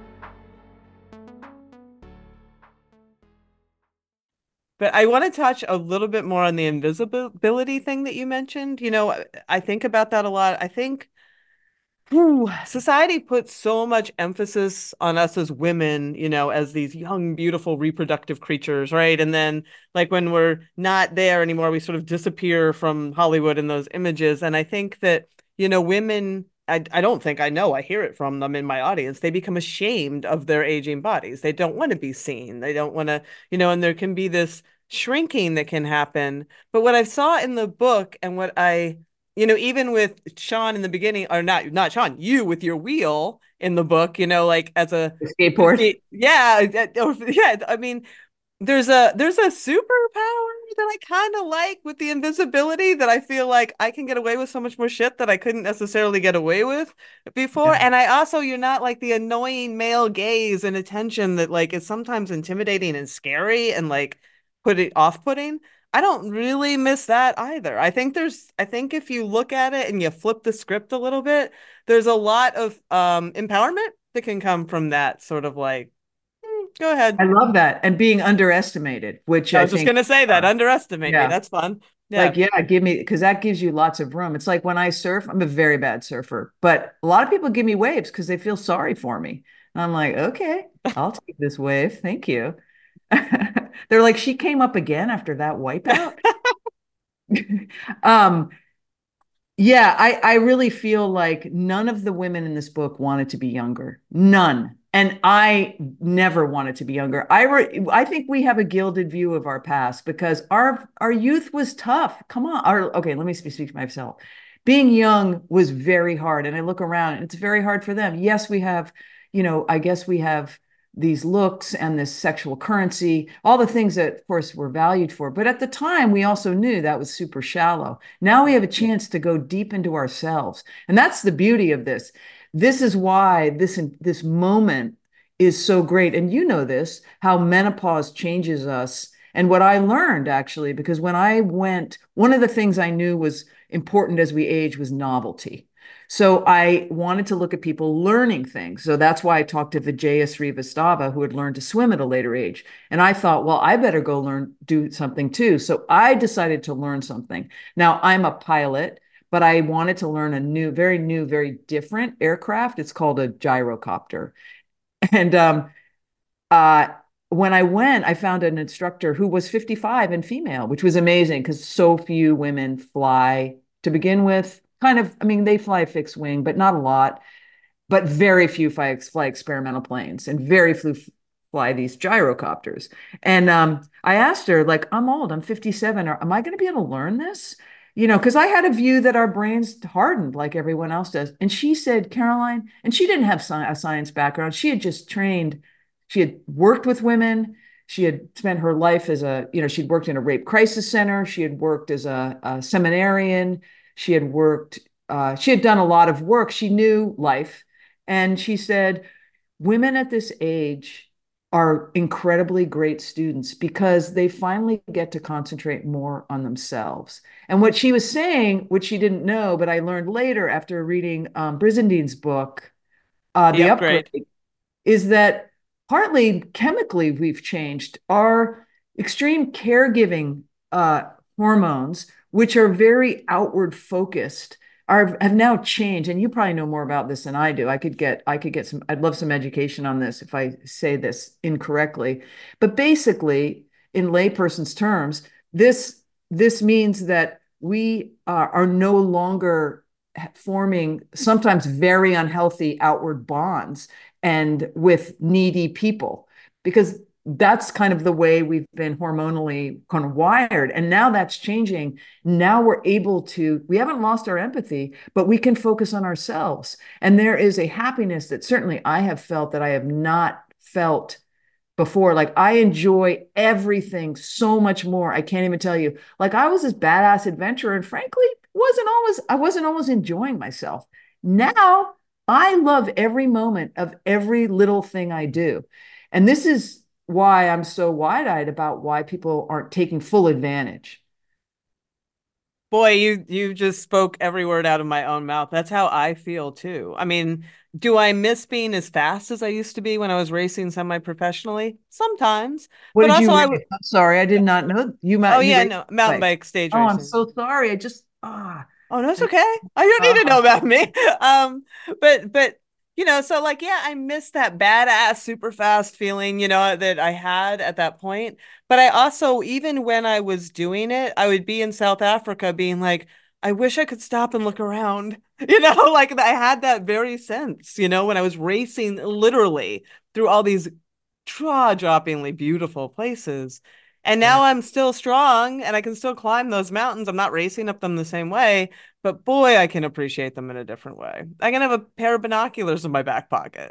But I want to touch a little bit more on the invisibility thing that you mentioned. You know, I think about that a lot. I think whew, society puts so much emphasis on us as women, you know, as these young, beautiful, reproductive creatures, right? And then, like, when we're not there anymore, we sort of disappear from Hollywood in those images. And I think that, you know, women, I, I don't think I know, I hear it from them in my audience. They become ashamed of their aging bodies. They don't want to be seen. They don't want to, you know, and there can be this shrinking that can happen. But what I saw in the book and what I, you know, even with Sean in the beginning, or not, not Sean, you with your wheel in the book, you know, like as a skateboard. yeah, yeah. I mean, there's a there's a superpower that I kind of like with the invisibility that I feel like I can get away with so much more shit that I couldn't necessarily get away with before. Yeah. And I also, you're not like the annoying male gaze and attention that like is sometimes intimidating and scary and like put it off-putting. I don't really miss that either. I think there's I think if you look at it and you flip the script a little bit, there's a lot of um empowerment that can come from that sort of like go ahead. I love that. And being underestimated, which I I was just think, gonna say that. uh, Underestimate me. yeah, That's fun. Yeah. like, yeah, give me, because that gives you lots of room. It's like when I surf, I'm a very bad surfer, but a lot of people give me waves because they feel sorry for me. And I'm like, okay, I'll take this wave. Thank you. They're like, she came up again after that wipeout. um, yeah, I, I really feel like none of the women in this book wanted to be younger. None. And I never wanted to be younger. I re- I think we have a gilded view of our past because our our youth was tough. Come on. Our, okay, let me speak, speak to myself. Being young was very hard. And I look around and it's very hard for them. Yes, we have, you know, I guess we have these looks and this sexual currency, all the things that, of course, were valued for. But at the time, we also knew that was super shallow. Now we have a chance to go deep into ourselves. And that's the beauty of this. This is why this, this moment is so great. And you know this, how menopause changes us. And what I learned, actually, because when I went, one of the things I knew was important as we age was novelty. So I wanted to look at people learning things. So that's why I talked to Vijaya Srivastava, who had learned to swim at a later age. And I thought, well, I better go learn, do something too. So I decided to learn something. Now I'm a pilot, but I wanted to learn a new, very new, very different aircraft. It's called a gyrocopter. And um, uh, when I went, I found an instructor who was fifty-five and female, which was amazing because so few women fly to begin with. Kind of, I mean, they fly a fixed wing, but not a lot. But very few fly, fly experimental planes, and very few fly these gyrocopters. And um, I asked her, like, I'm old, I'm fifty-seven. Am I going to be able to learn this? You know, because I had a view that our brains hardened like everyone else does. And she said, Caroline, and she didn't have a science background. She had just trained, she had worked with women. She had spent her life as a, you know, she'd worked in a rape crisis center. She had worked as a, a seminarian. She had worked, uh, she had done a lot of work. She knew life. And she said, women at this age are incredibly great students because they finally get to concentrate more on themselves. And what she was saying, which she didn't know, but I learned later after reading um, Brisendine's book, uh, The The upgrade. Upgrade, is that partly chemically we've changed. Our extreme caregiving uh, hormones, which are very outward focused, are have now changed. And you probably know more about this than I do. I could get I could get some. I'd love some education on this if I say this incorrectly. But basically, in layperson's terms, this this means that we uh, are no longer forming sometimes very unhealthy outward bonds and with needy people, because that's kind of the way we've been hormonally kind of wired. And now that's changing. Now we're able to, we haven't lost our empathy, but we can focus on ourselves. And there is a happiness that certainly I have felt that I have not felt before. Like I enjoy everything so much more. I can't even tell you. Like I was this badass adventurer, and frankly, wasn't always I wasn't always enjoying myself. Now I love every moment of every little thing I do. And this is why I'm so wide-eyed about why people aren't taking full advantage. Boy, you you just spoke every word out of my own mouth. That's how I feel too. I mean, do I miss being as fast as I used to be when I was racing semi-professionally? Sometimes, What but did also you I race? would. I'm sorry, I did not know you Oh you yeah, raced no, mountain bike. bike stage Oh, I'm racing. so sorry. I just ah Oh, no, it's I, okay. Oh, you don't need to uh, know about me. Um, but but you know, so like, yeah, I miss that badass, super fast feeling, you know, that I had at that point. But I also, even when I was doing it, I would be in South Africa being like, I wish I could stop and look around. You know, like I had that very sense, you know, when I was racing literally through all these jaw-droppingly beautiful places. And right. now I'm still strong and I can still climb those mountains. I'm not racing up them the same way, but boy, I can appreciate them in a different way. I can have a pair of binoculars in my back pocket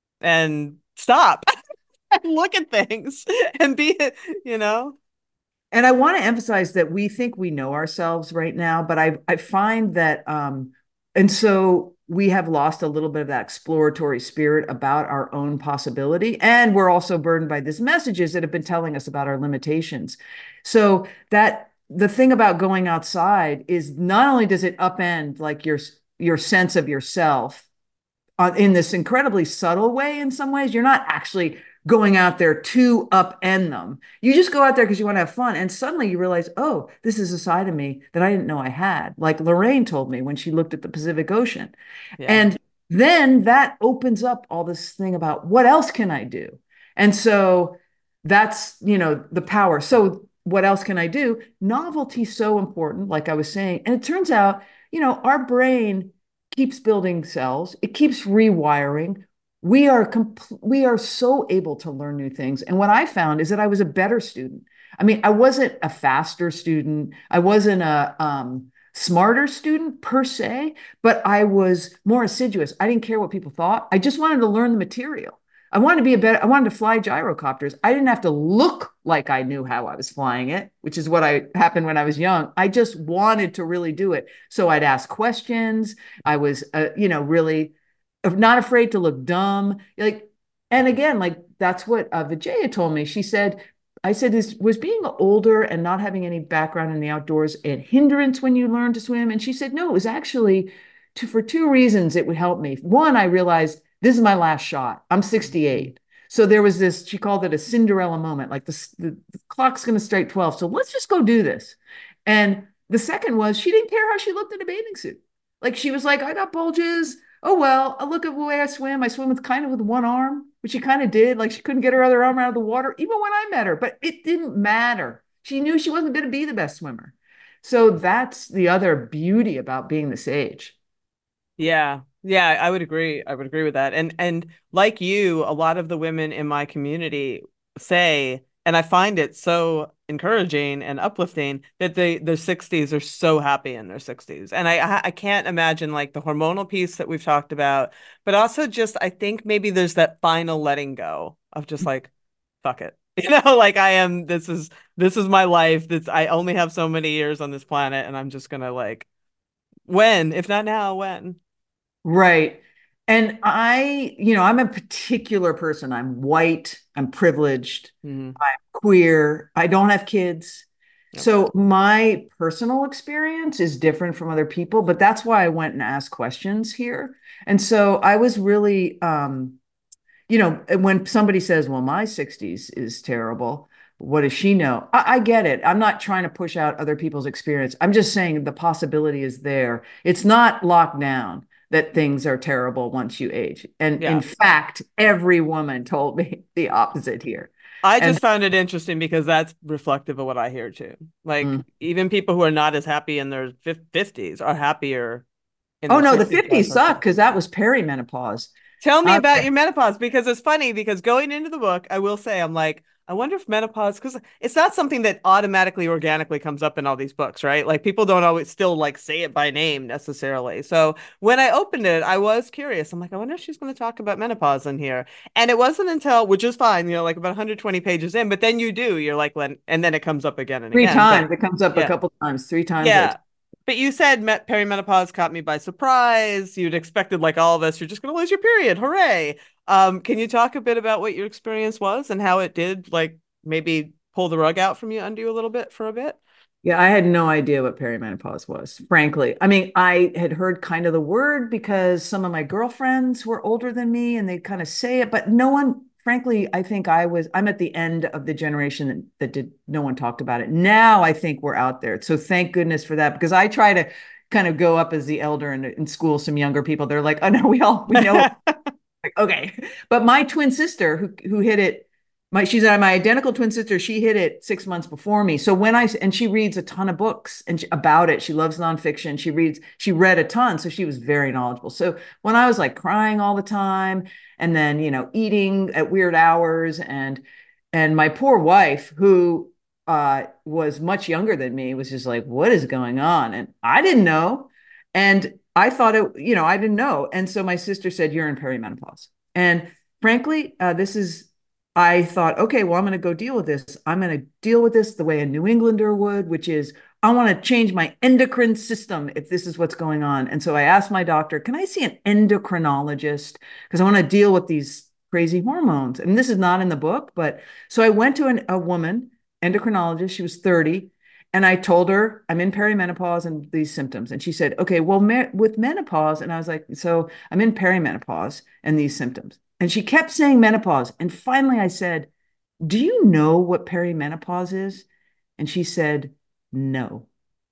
and stop and look at things and be, you know? And I want to emphasize that we think we know ourselves right now, but I I find that um and so we have lost a little bit of that exploratory spirit about our own possibility, and we're also burdened by these messages that have been telling us about our limitations. So that the thing about going outside is not only does it upend like your your sense of yourself uh, in this incredibly subtle way. In some ways, you're not actually going out there to upend them. You just go out there because you want to have fun. And suddenly you realize, oh, this is a side of me that I didn't know I had. Like Lorraine told me when she looked at the Pacific Ocean. Yeah. And then that opens up all this thing about what else can I do? And so that's, you know, the power. So what else can I do? Novelty is so important, like I was saying. And it turns out, you know, our brain keeps building cells, it keeps rewiring. We are compl- we are so able to learn new things. And what I found is that I was a better student. I mean, I wasn't a faster student. I wasn't a um, smarter student per se, but I was more assiduous. I didn't care what people thought. I just wanted to learn the material. I wanted to be a better, I wanted to fly gyrocopters. I didn't have to look like I knew how I was flying it, which is what I happened when I was young. I just wanted to really do it. So I'd ask questions. I was, uh, you know, really not afraid to look dumb. Like, and again, like that's what uh, Vijaya told me. She said, I said, this was being older and not having any background in the outdoors a hindrance when you learn to swim? And she said, no, it was actually to, for two reasons it would help me. One, I realized this is my last shot. I'm sixty-eight. So there was this, she called it a Cinderella moment, like the, the, the clock's going to strike twelve. So let's just go do this. And the second was she didn't care how she looked in a bathing suit. Like she was like, I got bulges. Oh, well, I look at the way I swim. I swim with kind of with one arm, which she kind of did. Like she couldn't get her other arm out of the water, even when I met her, but it didn't matter. She knew she wasn't going to be the best swimmer. So that's the other beauty about being this age. Yeah. Yeah, I would agree. I would agree with that. And and like you, a lot of the women in my community say, and I find it so encouraging and uplifting that they their sixties are so happy in their sixties. And I I I can't imagine like the hormonal piece that we've talked about, but also just I think maybe there's that final letting go of just like fuck it. You know, like I am, this is this is my life. This I only have so many years on this planet, and I'm just gonna like when, if not now, when? Right. And I, you know, I'm a particular person. I'm white, I'm privileged, Hmm. I'm queer, I don't have kids. Yep. So my personal experience is different from other people, but that's why I went and asked questions here. And so I was really um you know, when somebody says, well, my sixties is terrible, what does she know? I, I get it. I'm not trying to push out other people's experience. I'm just saying the possibility is there. It's not locked down that things are terrible once you age. And in Yeah. fact, every woman told me the opposite here. I And just found it interesting because that's reflective of what I hear too. Like mm, even people who are not as happy in their fifties are happier in oh their no, the sixties than I've fifties heard suck from. because that was perimenopause. Tell me Uh, about your menopause because it's funny because going into the book, I will say I'm like, I wonder if menopause because it's not something that automatically organically comes up in all these books, right? Like people don't always still like say it by name necessarily. So when I opened it, I was curious. I'm like, I wonder if she's going to talk about menopause in here. And it wasn't until, which is fine, you know, like about one hundred twenty pages in, but then you do, you're like, when, and then it comes up again and three again. But times. It comes up a yeah. couple times, three times. I Yeah. But you said met perimenopause caught me by surprise. You'd expected, like all of us, you're just going to lose your period. Hooray. Um, can you talk a bit about what your experience was and how it did, like, maybe pull the rug out from you under you a little bit for a bit? Yeah, I had no idea what perimenopause was, frankly. I mean, I had heard kind of the word because some of my girlfriends were older than me and they kind of say it, but no one, frankly, I think I was, I'm at the end of the generation that, that did, no one talked about it. Now I think we're out there. So thank goodness for that because I try to kind of go up as the elder in, in school, some younger people, they're like, oh no, we all, we know like, okay. But my twin sister who who hit it, my she's my identical twin sister, she hit it six months before me. So when I and she reads a ton of books and she, about it. She loves nonfiction. She reads, she read a ton. So she was very knowledgeable. So when I was like crying all the time and then, you know, eating at weird hours and and my poor wife, who uh was much younger than me, was just like, what is going on? And I didn't know. And I thought it, you know, I didn't know. And so my sister said, you're in perimenopause. And frankly, uh, this is, I thought, okay, well, I'm going to go deal with this. I'm going to deal with this the way a New Englander would, which is, I want to change my endocrine system if this is what's going on. And so I asked my doctor, can I see an endocrinologist? Because I want to deal with these crazy hormones. And this is not in the book, but so I went to an, a woman, endocrinologist. She was thirty. And I told her I'm in perimenopause and these symptoms. And she said, okay, well, me- with menopause. And I was like, so I'm in perimenopause and these symptoms. And she kept saying menopause. And finally I said, do you know what perimenopause is? And she said, no.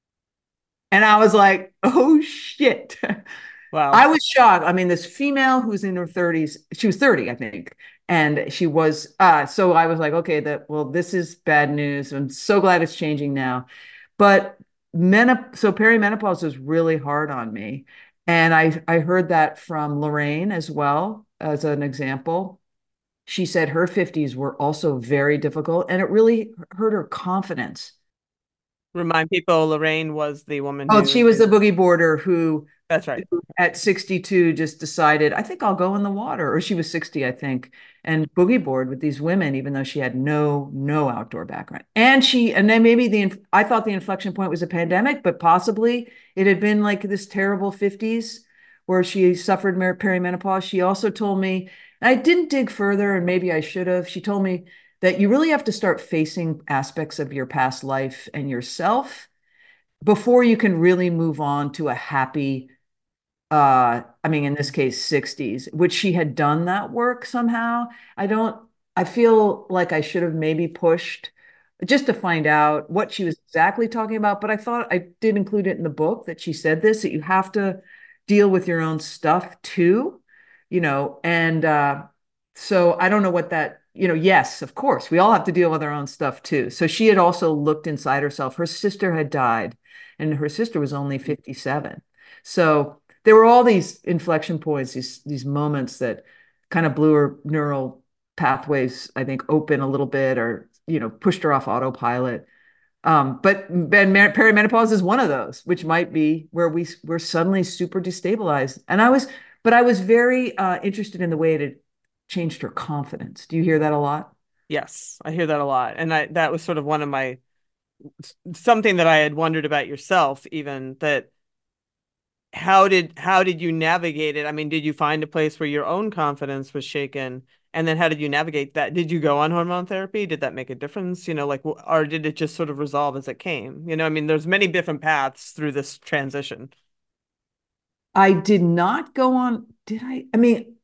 And I was like, oh shit. Wow. I was shocked. I mean, this female who's in her thirties, she was thirty, I think. And she was, uh, so I was like, okay, that, well, this is bad news. I'm so glad it's changing now. But menop- so perimenopause was really hard on me. And I, I heard that from Lorraine as well, as an example. She said her fifties were also very difficult and it really hurt her confidence. Remind people, Lorraine was the woman Oh, who she was is, the boogie boarder who, that's right. who at sixty-two just decided, I think I'll go in the water. Or she was sixty, I think, and boogie board with these women, even though she had no, no outdoor background. And she, and then maybe the, I thought the inflection point was a pandemic, but possibly it had been like this terrible fifties where she suffered perimenopause. She also told me, I didn't dig further, and maybe I should have. She told me that you really have to start facing aspects of your past life and yourself before you can really move on to a happy uh I mean in this case sixties, which she had done that work somehow. I don't, I feel like I should have maybe pushed just to find out what she was exactly talking about, but I thought I did include it in the book that she said this, that you have to deal with your own stuff too, you know. And uh so I don't know what that, you know, yes, of course we all have to deal with our own stuff too. So she had also looked inside herself. Her sister had died and her sister was only fifty-seven. So there were all these inflection points, these these moments that kind of blew her neural pathways, I think, open a little bit, or you know, pushed her off autopilot. Um, but ben, perimenopause is one of those, which might be where we were suddenly super destabilized. And I was, but I was very uh, interested in the way it had changed her confidence. Do you hear that a lot? Yes, I hear that a lot. And I that was sort of one of my something that I had wondered about yourself, even that how did how did you navigate it? I mean, did you find a place where your own confidence was shaken? And then how did you navigate that? Did you go on hormone therapy? Did that make a difference? You know, like, or did it just sort of resolve as it came? You know, I mean, there's many different paths through this transition. I did not go on, did I? I mean,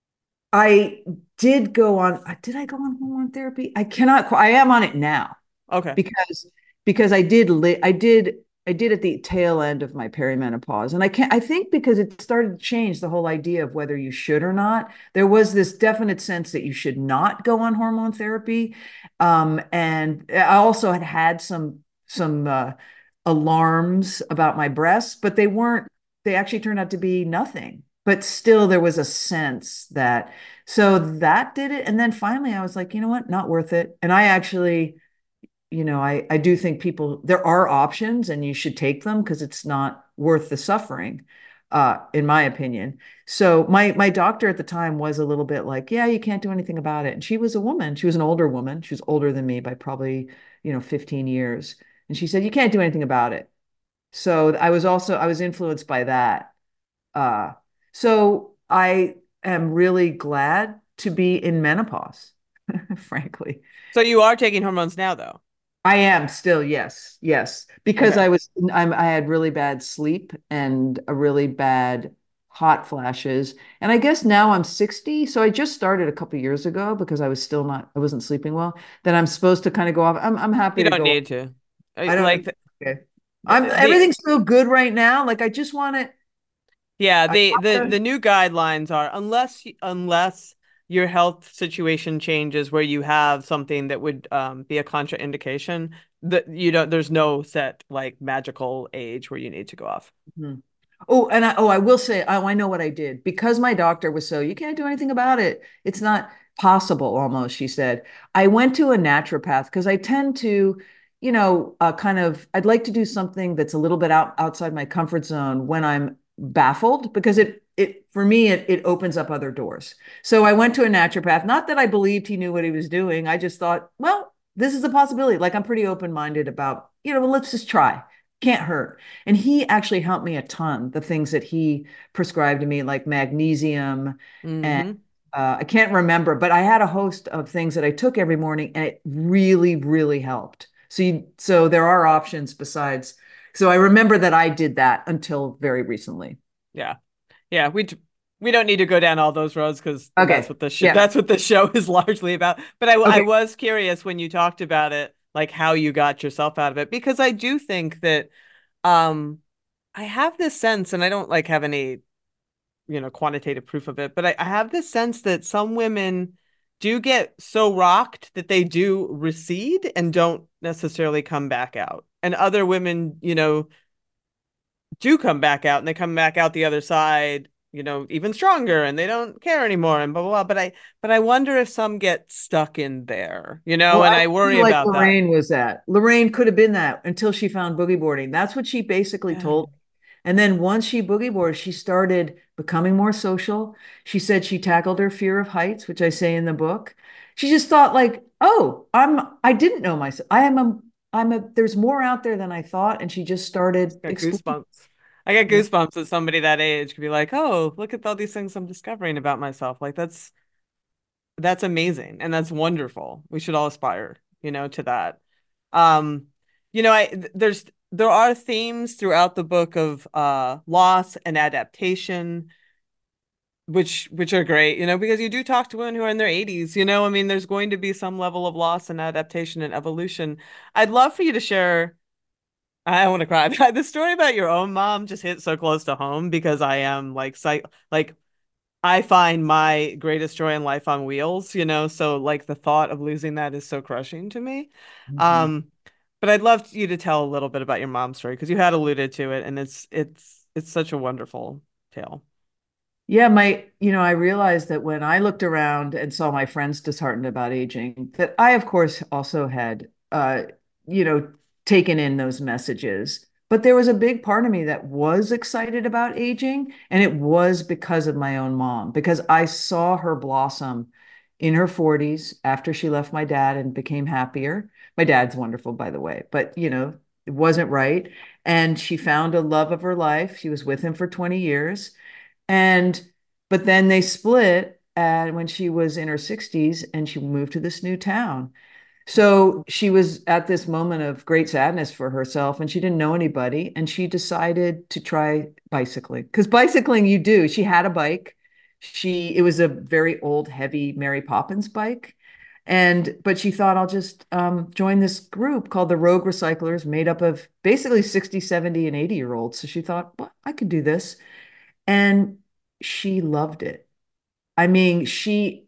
I did go on, uh, did I go on hormone therapy? I cannot, I am on it now Okay. because because I did li- I did I did at the tail end of my perimenopause. And I can't I think because it started to change the whole idea of whether you should or not. There was this definite sense that you should not go on hormone therapy. Um, and I also had had some some uh, alarms about my breasts, but they weren't, they actually turned out to be nothing. But still there was a sense that, so that did it. And then finally I was like, you know what, not worth it. And I actually, you know, I, I do think people, there are options and you should take them because it's not worth the suffering, uh, in my opinion. So my my doctor at the time was a little bit like, yeah, you can't do anything about it. And she was a woman. She was an older woman. She was older than me by probably, you know, fifteen years. And she said, you can't do anything about it. So I was also, I was influenced by that. Uh, so I am really glad to be in menopause, frankly. So you are taking hormones now, though. I am still, yes, yes, because Okay. I was I'm I had really bad sleep and a really bad hot flashes. And I guess now I'm sixty, so I just started a couple years ago because I was still not I wasn't sleeping well. Then I'm supposed to kind of go off. I'm I'm happy You to don't go. need to. I- I Like don't the, okay. I'm the everything's so good right now. Like I just want it. yeah, I the the want the new guidelines are unless unless your health situation changes where you have something that would um, be a contraindication, that you don't there's no set like magical age where you need to go off. to. Oh, and I, oh, I will say, oh, I know what I did because my doctor was so, you can't do anything about it. It's not possible, almost, she said. I went to a naturopath because I tend to, you know, uh, kind of, I'd like to do something that's a little bit out outside my comfort zone when I'm baffled because it, it, for me, it, it opens up other doors. So I went to a naturopath. Not that I believed he knew what he was doing. I just thought, well, this is a possibility. Like I'm pretty open-minded about, you know, well, let's just try. Can't hurt. And he actually helped me a ton. The things that he prescribed to me, like magnesium, and Hmm. uh, I can't remember, but I had a host of things that I took every morning, and it really, really helped. So, you, so there are options besides. So I remember that I did that until very recently. Yeah. Yeah, we we don't need to go down all those roads because that's Okay. what this sh Yeah. that's what this show is largely about. But I I Okay. was curious when you talked about it, like how you got yourself out of it, because I do think that um I have this sense, and I don't like have any, you know, quantitative proof of it, but I, I have this sense that some women do get so rocked that they do recede and don't necessarily come back out. And other women, you know, do come back out and they come back out the other side, you know, even stronger and they don't care anymore and blah blah blah. But I but I wonder if some get stuck in there, you know, Well, and I I worry feel like about that. Lorraine was that. Lorraine could have been that until she found boogie boarding. That's what she basically Yeah. told me. And then once she boogie boarded, she started becoming more social. She said she tackled her fear of heights, which I say in the book. She just thought like, oh, I'm I didn't know myself. I am a I'm a there's more out there than I thought. And she just started Got exploring. goosebumps. I get Yeah. goosebumps that somebody that age could be like, "Oh, look at all these things I'm discovering about myself." Like that's that's amazing and that's wonderful. We should all aspire, you know, to that. Um, you know, I th- there's there are themes throughout the book of uh loss and adaptation, which which are great, you know, because you do talk to women who are in their eighties, you know, I mean, there's going to be some level of loss and adaptation and evolution. I'd love for you to share, I want to cry. The story about your own mom just hit so close to home because I am like psych like I find my greatest joy in life on wheels, you know, so like the thought of losing that is so crushing to me. Mhm. Um, but I'd love you to tell a little bit about your mom's story because you had alluded to it and it's it's it's such a wonderful tale. Yeah, my, you know, I realized that when I looked around and saw my friends disheartened about aging, that I, of course, also had, uh, you know, taken in those messages. But there was a big part of me that was excited about aging, and it was because of my own mom, because I saw her blossom in her forties after she left my dad and became happier. My dad's wonderful, by the way, but you know, it wasn't right. And she found a love of her life. She was with him for twenty years. And but then they split and when she was in her sixties and she moved to this new town. So she was at this moment of great sadness for herself and she didn't know anybody and she decided to try bicycling. Because bicycling you do. She had a bike. She it was a very old, heavy Mary Poppins bike. And but she thought I'll just um, join this group called the Rogue Recyclers, made up of basically sixty, seventy, and eighty year olds. So she thought, well, I could do this. And she loved it. I mean, she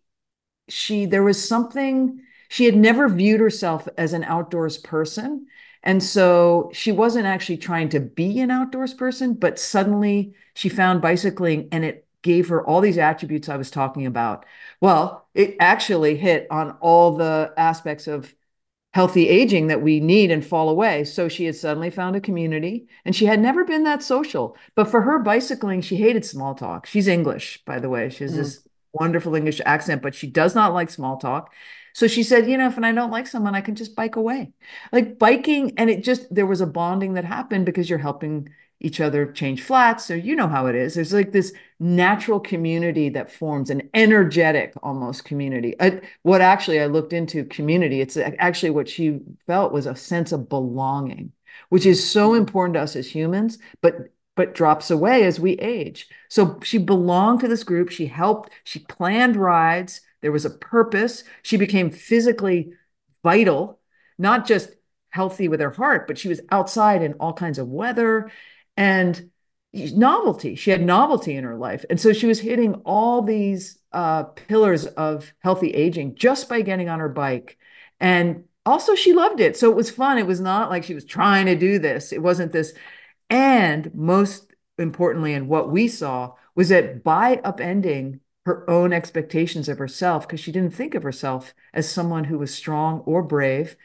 she there was something she had never viewed herself as an outdoors person. And so she wasn't actually trying to be an outdoors person, but suddenly she found bicycling and it gave her all these attributes I was talking about. Well, it actually hit on all the aspects of healthy aging that we need and fall away. So she had suddenly found a community and she had never been that social. But for her bicycling, she hated small talk. She's English, by the way. She has Mm. this wonderful English accent, but she does not like small talk. So she said, you know, if I don't like someone, I can just bike away. Like biking, and it just, there was a bonding that happened because you're helping each other change flats. So you know how it is. There's like this natural community that forms an energetic almost community. I, what actually I looked into community, it's actually what she felt was a sense of belonging, which is so important to us as humans, but but drops away as we age. So she belonged to this group. She helped, she planned rides. There was a purpose. She became physically vital, not just healthy with her heart, but she was outside in all kinds of weather and novelty. She had novelty in her life. And so she was hitting all these uh, pillars of healthy aging just by getting on her bike. And also, she loved it. So it was fun. It was not like she was trying to do this. It wasn't this. And most importantly, and what we saw was that by upending her own expectations of herself, because she didn't think of herself as someone who was strong or brave,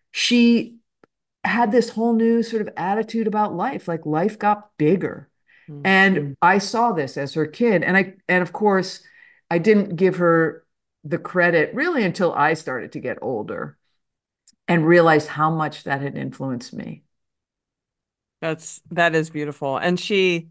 she had this whole new sort of attitude about life. Like life got bigger. Mm. And I saw this as her kid. And I, and of course, I didn't give her the credit really until I started to get older and realized how much that had influenced me. That's that is beautiful. And she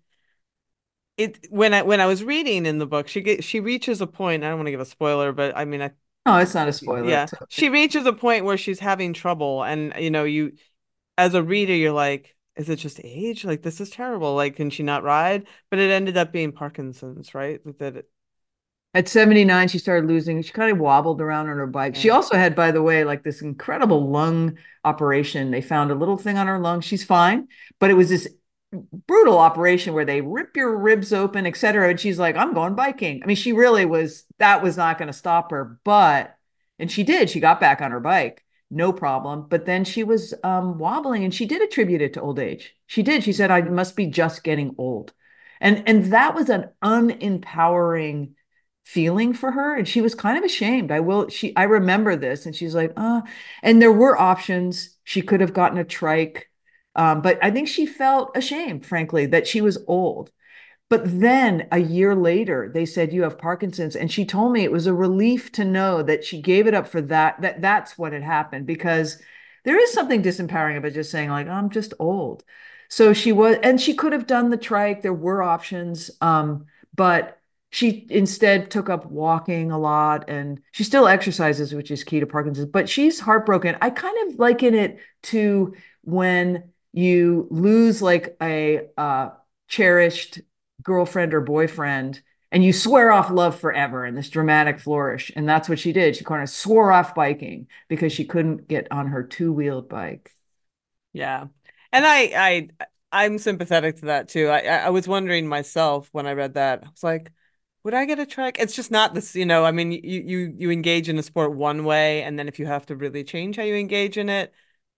it when I when I was reading in the book, she get she reaches a point, I don't want to give a spoiler, but I mean I No, it's not a spoiler. yeah, It's okay. she reaches a point where she's having trouble and you know, you as a reader you're like, is it just age? Like this is terrible. Like can she not ride? But it ended up being Parkinson's, right? That it, At seventy-nine, she started losing. She kind of wobbled around on her bike. She yeah. also had, by the way, like this incredible lung operation. They found a little thing on her lung. She's fine, but it was this brutal operation where they rip your ribs open, et cetera. And she's like, I'm going biking. I mean, she really was, that was not going to stop her. But, and she did, she got back on her bike, no problem. But then she was um, wobbling and she did attribute it to old age. She did. She said, I must be just getting old. And, and that was an unempowering feeling for her. And she was kind of ashamed. I will, she, I remember this and she's like, uh, and there were options. She could have gotten a trike. Um, but I think she felt ashamed, frankly, that she was old. But then a year later, they said, you have Parkinson's. And she told me it was a relief to know that she gave it up for that, that that's what had happened, because there is something disempowering about just saying, like, I'm just old. So she was, and she could have done the trike. There were options. Um, but she instead took up walking a lot and she still exercises, which is key to Parkinson's, but she's heartbroken. I kind of liken it to when you lose like a uh, cherished girlfriend or boyfriend and you swear off love forever in this dramatic flourish. And that's what she did. She kind of swore off biking because she couldn't get on her two-wheeled bike. Yeah. And I I I'm sympathetic to that too. I I I was wondering myself when I read that. I was like, would I get a trek? It's just not this, you know, I mean, you you you engage in a sport one way and then if you have to really change how you engage in it,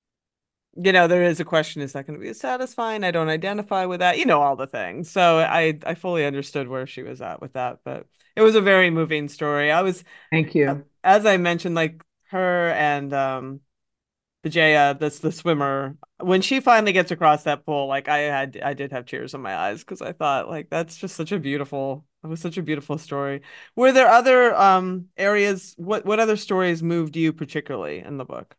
you know, there is a question, is that going to be satisfying? I don't identify with that. You know, all the things. So I I fully understood where she was at with that, but it was a very moving story. I was Thank you. as I mentioned, like her and um Vijaya, that's the swimmer. When she finally gets across that pool, like I had, I did have tears in my eyes because I thought, like, that's just such a beautiful. It was such a beautiful story. Were there other um areas? What what other stories moved you particularly in the book?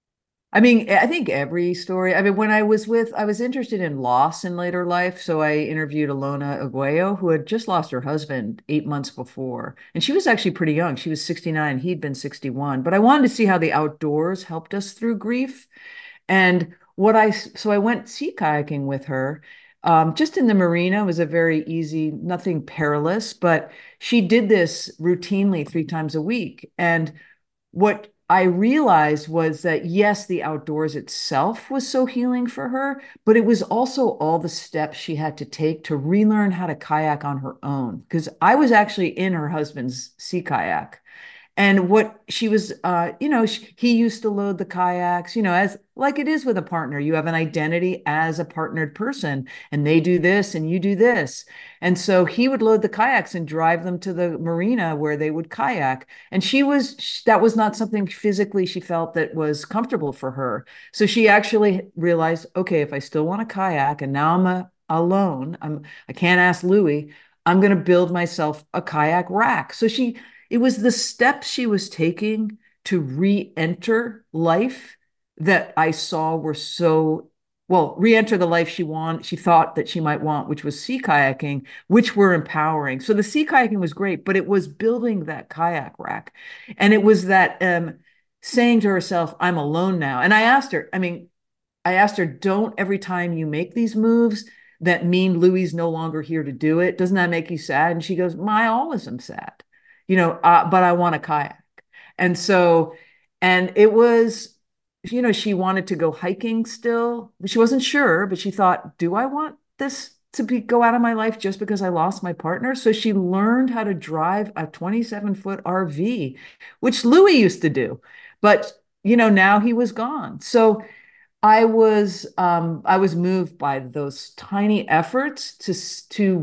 I mean, I think every story. I mean, when I was with, I was interested in loss in later life. So I interviewed Alona Aguayo, who had just lost her husband eight months before. And she was actually pretty young. She was sixty-nine. He'd been sixty-one. But I wanted to see how the outdoors helped us through grief. And what I, so I went sea kayaking with her. Um, just in the marina. It was a very easy, nothing perilous, but she did this routinely three times a week. And what I realized was that, yes, the outdoors itself was so healing for her, but it was also all the steps she had to take to relearn how to kayak on her own. Because I was actually in her husband's sea kayak. And what she was, uh, you know, she, he used to load the kayaks, you know, as like it is with a partner. You have an identity as a partnered person, and they do this and you do this. And so he would load the kayaks and drive them to the marina where they would kayak. And she was, that was not something physically she felt that was comfortable for her. So she actually realized, okay, if I still want to kayak and now I'm a, alone, I'm, I can't ask Louis, I'm going to build myself a kayak rack. So she, it was the steps she was taking to re-enter life that I saw were so, well, re-enter the life she want, she thought that she might want, which was sea kayaking, which were empowering. So the sea kayaking was great, but it was building that kayak rack. And it was that um, saying to herself, I'm alone now. And I asked her, I mean, I asked her, don't every time you make these moves that mean Louis no longer here to do it, doesn't that make you sad? And she goes, my, always am sad, you know, uh, but I want a kayak. And so, and it was, you know, she wanted to go hiking still. She wasn't sure, but she thought, do I want this to be go out of my life just because I lost my partner? So she learned how to drive a twenty-seven foot R V, which Louis used to do. But, you know, now he was gone. So I was um, I was moved by those tiny efforts to to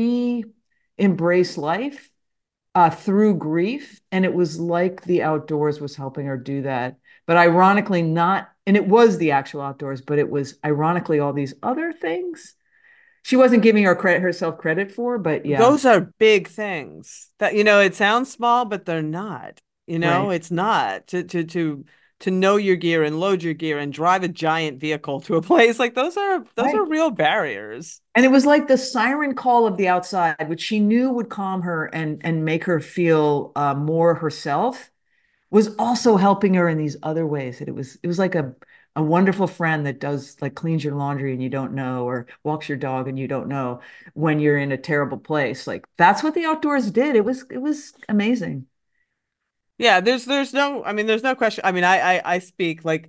re-embrace life uh, through grief, and it was like the outdoors was helping her do that. But ironically, not, and it was the actual outdoors, but it was ironically all these other things she wasn't giving her credit herself credit for. But yeah, Those are big things that, you know, it sounds small, but they're not. You know, right, it's not to to to to know your gear and load your gear and drive a giant vehicle to a place like those are those right. are real barriers. And it was like the siren call of the outside, which she knew would calm her and and make her feel uh, more herself, was also helping her in these other ways. That it was it was like a a wonderful friend that does like cleans your laundry and you don't know, or walks your dog and you don't know when you're in a terrible place. Like that's what the outdoors did. It was it was amazing. Yeah, there's there's no I mean there's no question. I mean I I, I speak like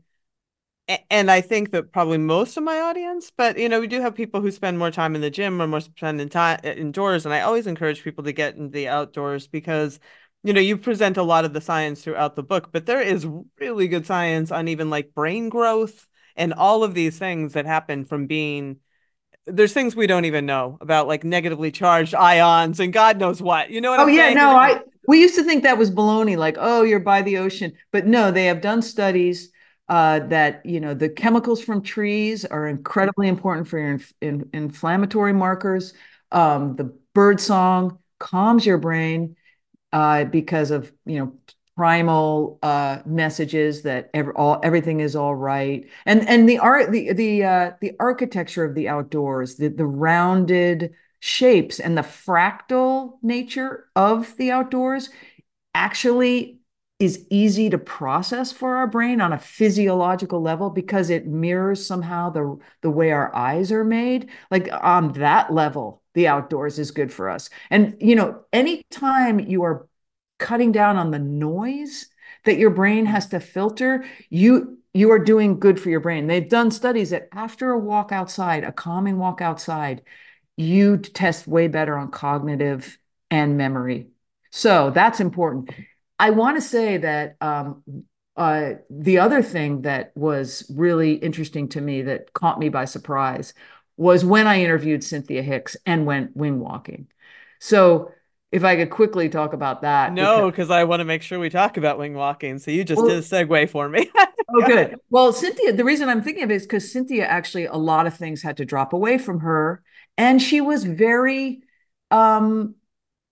and I think that probably most of my audience, but you know, we do have people who spend more time in the gym or more spending time indoors, and I always encourage people to get in the outdoors because, you know, you present a lot of the science throughout the book, but there is really good science on even like brain growth and all of these things that happen from being there's things we don't even know about like negatively charged ions and God knows what. You know what Oh I'm yeah, saying? no, I we used to think that was baloney, like, oh, you're by the ocean. But no, they have done studies uh, that, you know, the chemicals from trees are incredibly important for your inf in, inflammatory markers. Um, the bird song calms your brain uh, because of, you know, primal uh, messages that ever, all everything is all right. And and the art, the the uh, the architecture of the outdoors, the the rounded shapes and the fractal nature of the outdoors actually is easy to process for our brain on a physiological level because it mirrors somehow the the way our eyes are made. Like on that level, the outdoors is good for us. And you know, anytime you are cutting down on the noise that your brain has to filter, you you are doing good for your brain. They've done studies that after a walk outside, a calming walk outside, you test way better on cognitive and memory. So that's important. I want to say that um, uh, the other thing that was really interesting to me that caught me by surprise was when I interviewed Cynthia Hicks and went wing walking. So if I could quickly talk about that, because, No, because I want to make sure we talk about wing walking. So you just did a well, segue for me. oh, Go ahead. good. Well, Cynthia, the reason I'm thinking of it is because Cynthia actually, a lot of things had to drop away from her. And she was very um,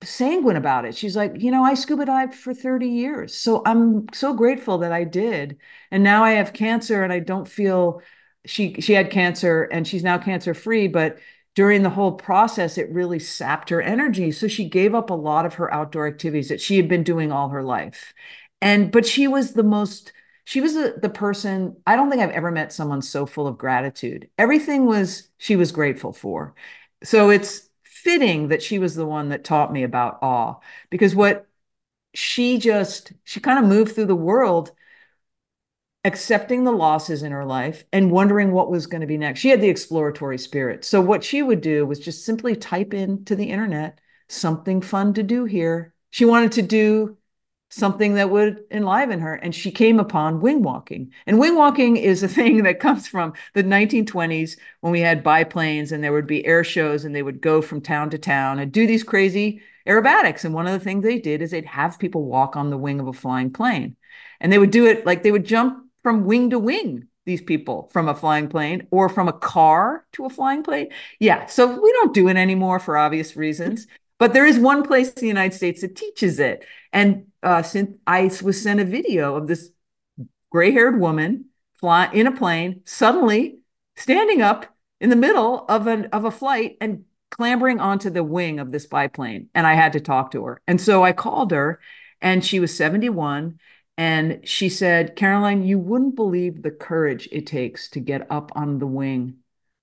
sanguine about it. She's like, you know, I scuba dived for thirty years. So I'm so grateful that I did. And now I have cancer and I don't feel she she had cancer and she's now cancer free, but during the whole process it really sapped her energy. So she gave up a lot of her outdoor activities that she had been doing all her life. And but she was the most she was the, the person, I don't think I've ever met someone so full of gratitude. Everything was she was grateful for. So it's fitting that she was the one that taught me about awe, because what she just she kind of moved through the world accepting the losses in her life and wondering what was going to be next. She had the exploratory spirit. So what she would do was just simply type into the internet something fun to do here. She wanted to do something that would enliven her. And she came upon wing walking. And wing walking is a thing that comes from the nineteen twenties when we had biplanes and there would be air shows and they would go from town to town and do these crazy aerobatics. And one of the things they did is they'd have people walk on the wing of a flying plane. And they would do it like they would jump from wing to wing, these people, from a flying plane or from a car to a flying plane. Yeah. So we don't do it anymore for obvious reasons. But there is one place in the United States that teaches it. And uh, since I was sent a video of this gray-haired woman fly in a plane, suddenly standing up in the middle of an of a flight and clambering onto the wing of this biplane. And I had to talk to her. And so I called her, and she was seventy-one. And she said, Caroline, you wouldn't believe the courage it takes to get up on the wing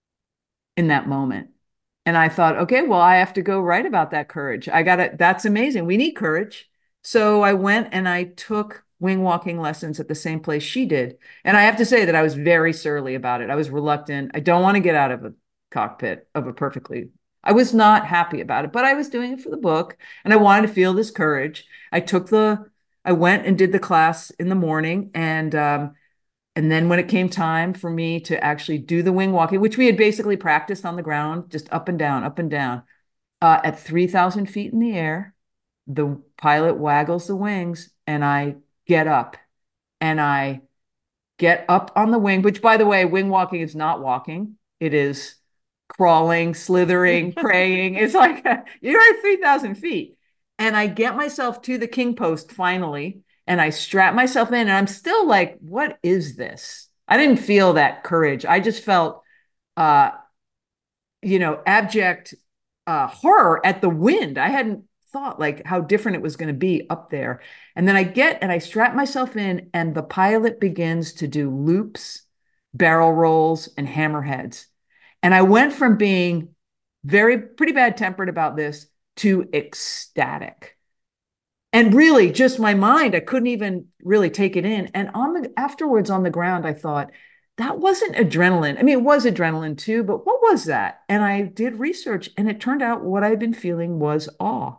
in that moment. And I thought, okay, well, I have to go write about that courage. I got it. That's amazing. We need courage. So I went and I took wing walking lessons at the same place she did. And I have to say that I was very surly about it. I was reluctant. I don't want to get out of a cockpit of a perfectly, I was not happy about it, but I was doing it for the book and I wanted to feel this courage. I took the, I went and did the class in the morning, and um, and then when it came time for me to actually do the wing walking, which we had basically practiced on the ground, just up and down, up and down, uh, at three thousand feet in the air, the pilot waggles the wings and I get up and I get up on the wing, which, by the way, wing walking is not walking. It is crawling, slithering, praying. It's like, you're at three thousand feet. And I get myself to the king post finally, and I strap myself in, and I'm still like, what is this? I didn't feel that courage. I just felt, uh, you know, abject uh, horror at the wind. I hadn't thought like how different it was going to be up there. And then I get and I strap myself in, and the pilot begins to do loops, barrel rolls, and hammerheads. And I went from being very pretty bad tempered about this to ecstatic. And really just my mind, I couldn't even really take it in. And on the afterwards on the ground, I thought, that wasn't adrenaline. I mean, it was adrenaline too, but what was that? And I did research, and it turned out what I'd been feeling was awe.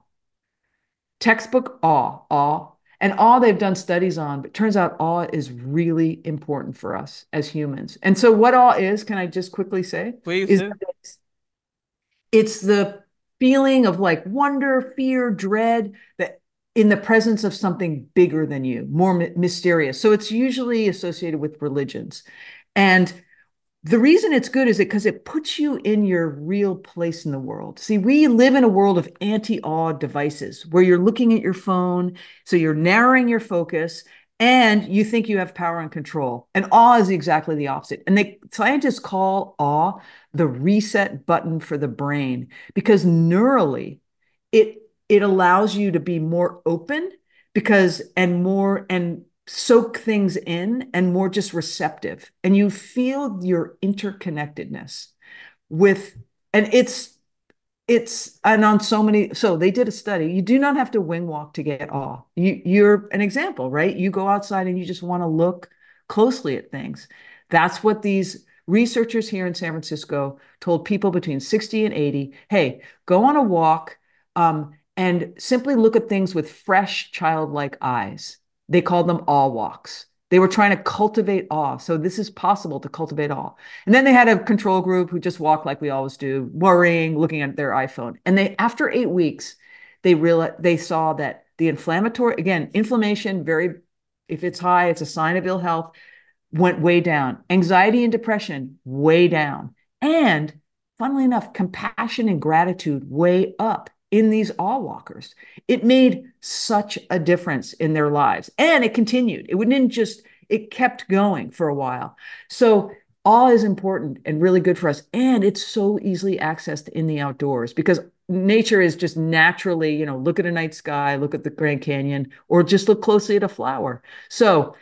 Textbook awe, awe. And awe they've done studies on, but turns out awe is really important for us as humans. And so what awe is, can I just quickly say, Please is do. it's, it's the feeling of like wonder, fear, dread that in the presence of something bigger than you, more mysterious. So it's usually associated with religions. And the reason it's good is it because it puts you in your real place in the world. See, we live in a world of anti-awe devices where you're looking at your phone, so you're narrowing your focus, and you think you have power and control. And awe is exactly the opposite. And they scientists call awe the reset button for the brain, because neurally, it it allows you to be more open because and more and soak things in and more just receptive, and you feel your interconnectedness with, and it's it's and on so many, so they did a study. You do not have to wing walk to get awe. You you're an example, right? You go outside and you just want to look closely at things. That's what these researchers here in San Francisco told people between sixty and eighty. Hey, go on a walk um, and simply look at things with fresh childlike eyes. They called them awe walks. They were trying to cultivate awe. So this is possible to cultivate awe. And then they had a control group who just walked like we always do, worrying, looking at their iPhone. And they, after eight weeks, they realized they saw that the inflammatory, again, inflammation, very, if it's high, it's a sign of ill health, went way down. Anxiety and depression, way down. And funnily enough, compassion and gratitude, way up. in these awe walkers. It made such a difference in their lives. And it continued. It wouldn't just, it kept going for a while. So awe is important and really good for us. And it's so easily accessed in the outdoors because nature is just naturally, you know, look at a night sky, look at the Grand Canyon, or just look closely at a flower. So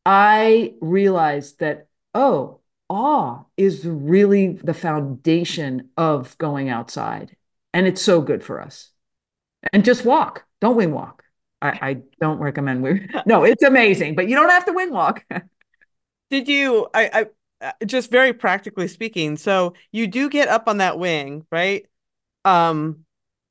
I realized that, oh, awe is really the foundation of going outside. And it's so good for us. And just walk. Don't wing walk. I, I don't recommend we. No, it's amazing, but you don't have to wing walk. Did you, I, I, uh, just very practically speaking, so you do get up on that wing, right? Um,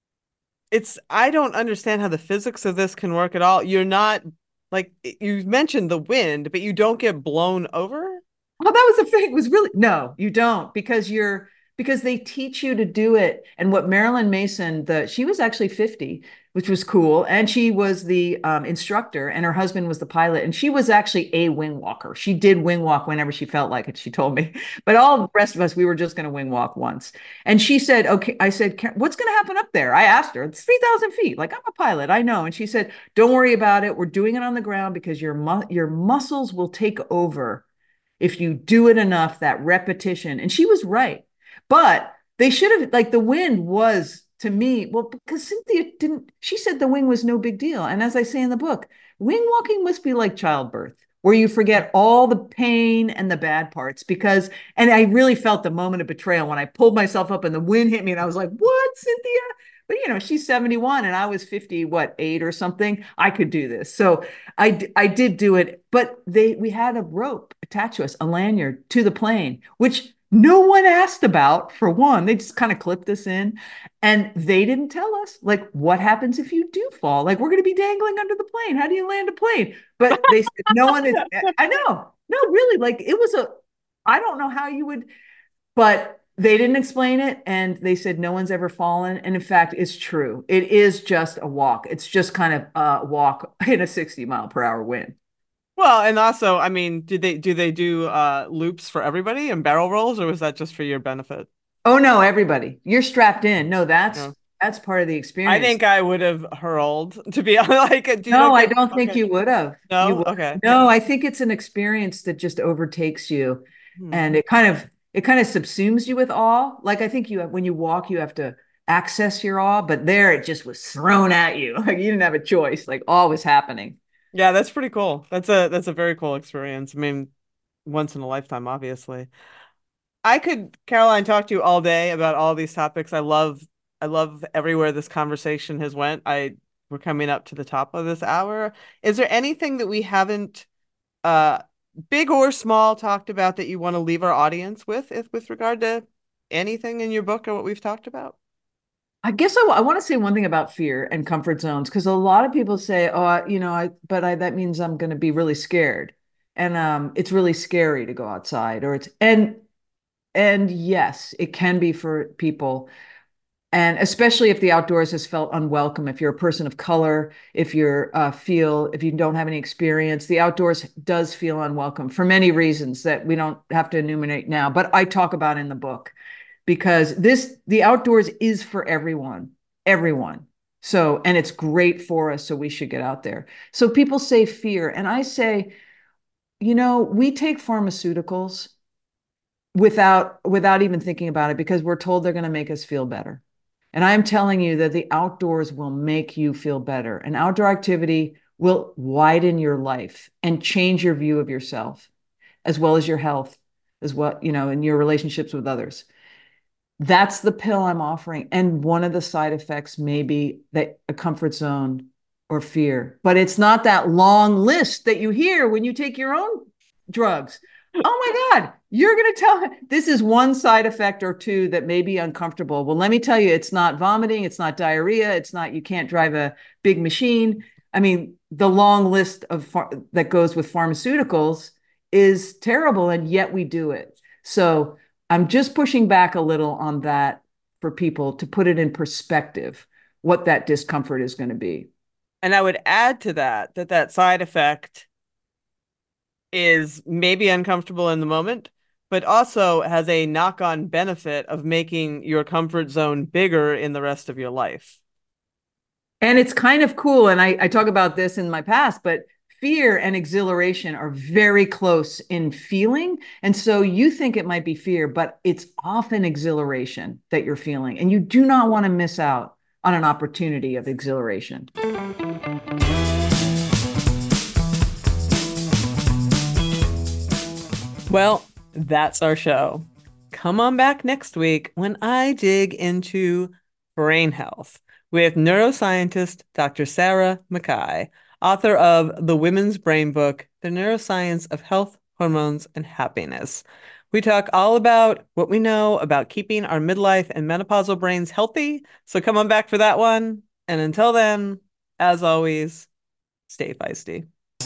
it's, I don't understand how the physics of this can work at all. You're not, like, you mentioned the wind, but you don't get blown over? Oh, that was the thing. It was really no, you don't because you're because they teach you to do it. And what Marilyn Mason, the she was actually fifty, which was cool, and she was the um, instructor, and her husband was the pilot, and she was actually a wing walker. She did wing walk whenever she felt like it. She told me, but all the rest of us, we were just going to wing walk once. And she said, "Okay," I said, "What's going to happen up there?" I asked her. It's three thousand feet. Like I'm a pilot, I know. And she said, "Don't worry about it. We're doing it on the ground because your mu- your muscles will take over." If you do it enough, that repetition. And she was right. But they should have, like, the wind was to me, well, because Cynthia didn't, she said the wing was no big deal. And as I say in the book, wing walking must be like childbirth, where you forget all the pain and the bad parts. Because, and I really felt the moment of betrayal when I pulled myself up and the wind hit me. And I was like, what, Cynthia? But you know, she's seventy-one and I was fifty, what, eight or something. I could do this. So I, I did do it, but they, we had a rope attached to us, a lanyard to the plane, which no one asked about for one. They just kind of clipped us in and they didn't tell us like what happens if you do fall. Like we're going to be dangling under the plane. How do you land a plane? But they said no one is, I know, no, really, like it was a, I don't know how you would, but they didn't explain it and they said no one's ever fallen. And in fact, it's true. It is just a walk. It's just kind of a walk in a sixty mile per hour wind. Well, and also, I mean, do they do they do uh loops for everybody and barrel rolls, or was that just for your benefit? Oh no, everybody. You're strapped in. No, that's No. that's part of the I experience. think I would have hurled to be like, you No, don't I get don't think okay. you would have. You No? would. Okay. No, I think it's an experience that just overtakes you Hmm. and it kind of it kind of subsumes you with awe. Like I think you have when you walk, you have to access your awe, but there it just was thrown at you. Like you didn't have a choice. Like awe was happening. Yeah, that's pretty cool. That's a that's a very cool experience. I mean, once in a lifetime, obviously. I could, Caroline, talk to you all day about all these topics. I love I love everywhere this conversation has went. I We're coming up to the top of this hour. Is there anything that we haven't uh big or small talked about that you want to leave our audience with if with regard to anything in your book or what we've talked about? I guess I, I want to say one thing about fear and comfort zones because a lot of people say, "Oh, I, you know, I," but I, that means I'm going to be really scared, and um, it's really scary to go outside, or it's and and yes, it can be for people, and especially if the outdoors has felt unwelcome. If you're a person of color, if you're uh, feel if you don't have any experience, the outdoors does feel unwelcome for many reasons that we don't have to enumerate now, but I talk about in the book because this the outdoors is for everyone, everyone. So, and it's great for us, so we should get out there. So people say fear, and I say, you know, we take pharmaceuticals without without even thinking about it because we're told they're going to make us feel better. And I'm telling you that the outdoors will make you feel better. An outdoor activity will widen your life and change your view of yourself as well as your health, as well, you know, and your relationships with others. That's the pill I'm offering. And one of the side effects may be that a comfort zone or fear, but it's not that long list that you hear when you take your own drugs. Oh my God, you're going to tell this is one side effect or two that may be uncomfortable. Well, let me tell you, it's not vomiting, it's not diarrhea, it's not you can't drive a big machine. I mean, the long list of that goes with pharmaceuticals is terrible, and yet we do it. So I'm just pushing back a little on that for people to put it in perspective, what that discomfort is going to be. And I would add to that that that side effect is maybe uncomfortable in the moment, but also has a knock-on benefit of making your comfort zone bigger in the rest of your life. And it's kind of cool. And I, I talk about this in my past, but fear and exhilaration are very close in feeling. And so you think it might be fear, but it's often exhilaration that you're feeling. And you do not want to miss out on an opportunity of exhilaration. Well, that's our show. Come on back next week when I dig into brain health with neuroscientist Doctor Sarah McKay, author of the Women's Brain Book, The Neuroscience of Health, Hormones, and Happiness. We talk all about what we know about keeping our midlife and menopausal brains healthy. So come on back for that one. And until then, as always, stay feisty.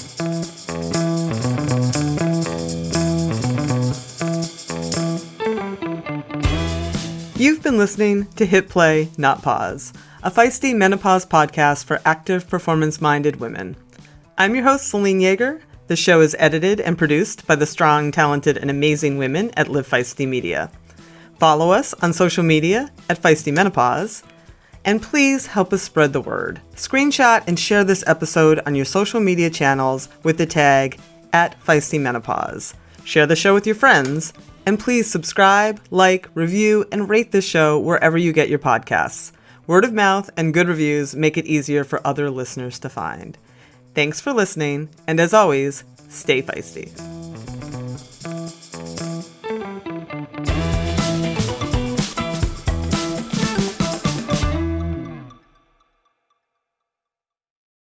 You've been listening to Hit Play, Not Pause, a feisty menopause podcast for active, performance-minded women. I'm your host, Celine Yeager. The show is edited and produced by the strong, talented, and amazing women at Live Feisty Media. Follow us on social media at Feisty Menopause, and please help us spread the word. Screenshot and share this episode on your social media channels with the tag at Feisty Menopause. Share the show with your friends, and please subscribe, like, review, and rate this show wherever you get your podcasts. Word of mouth and good reviews make it easier for other listeners to find. Thanks for listening, and as always, stay feisty.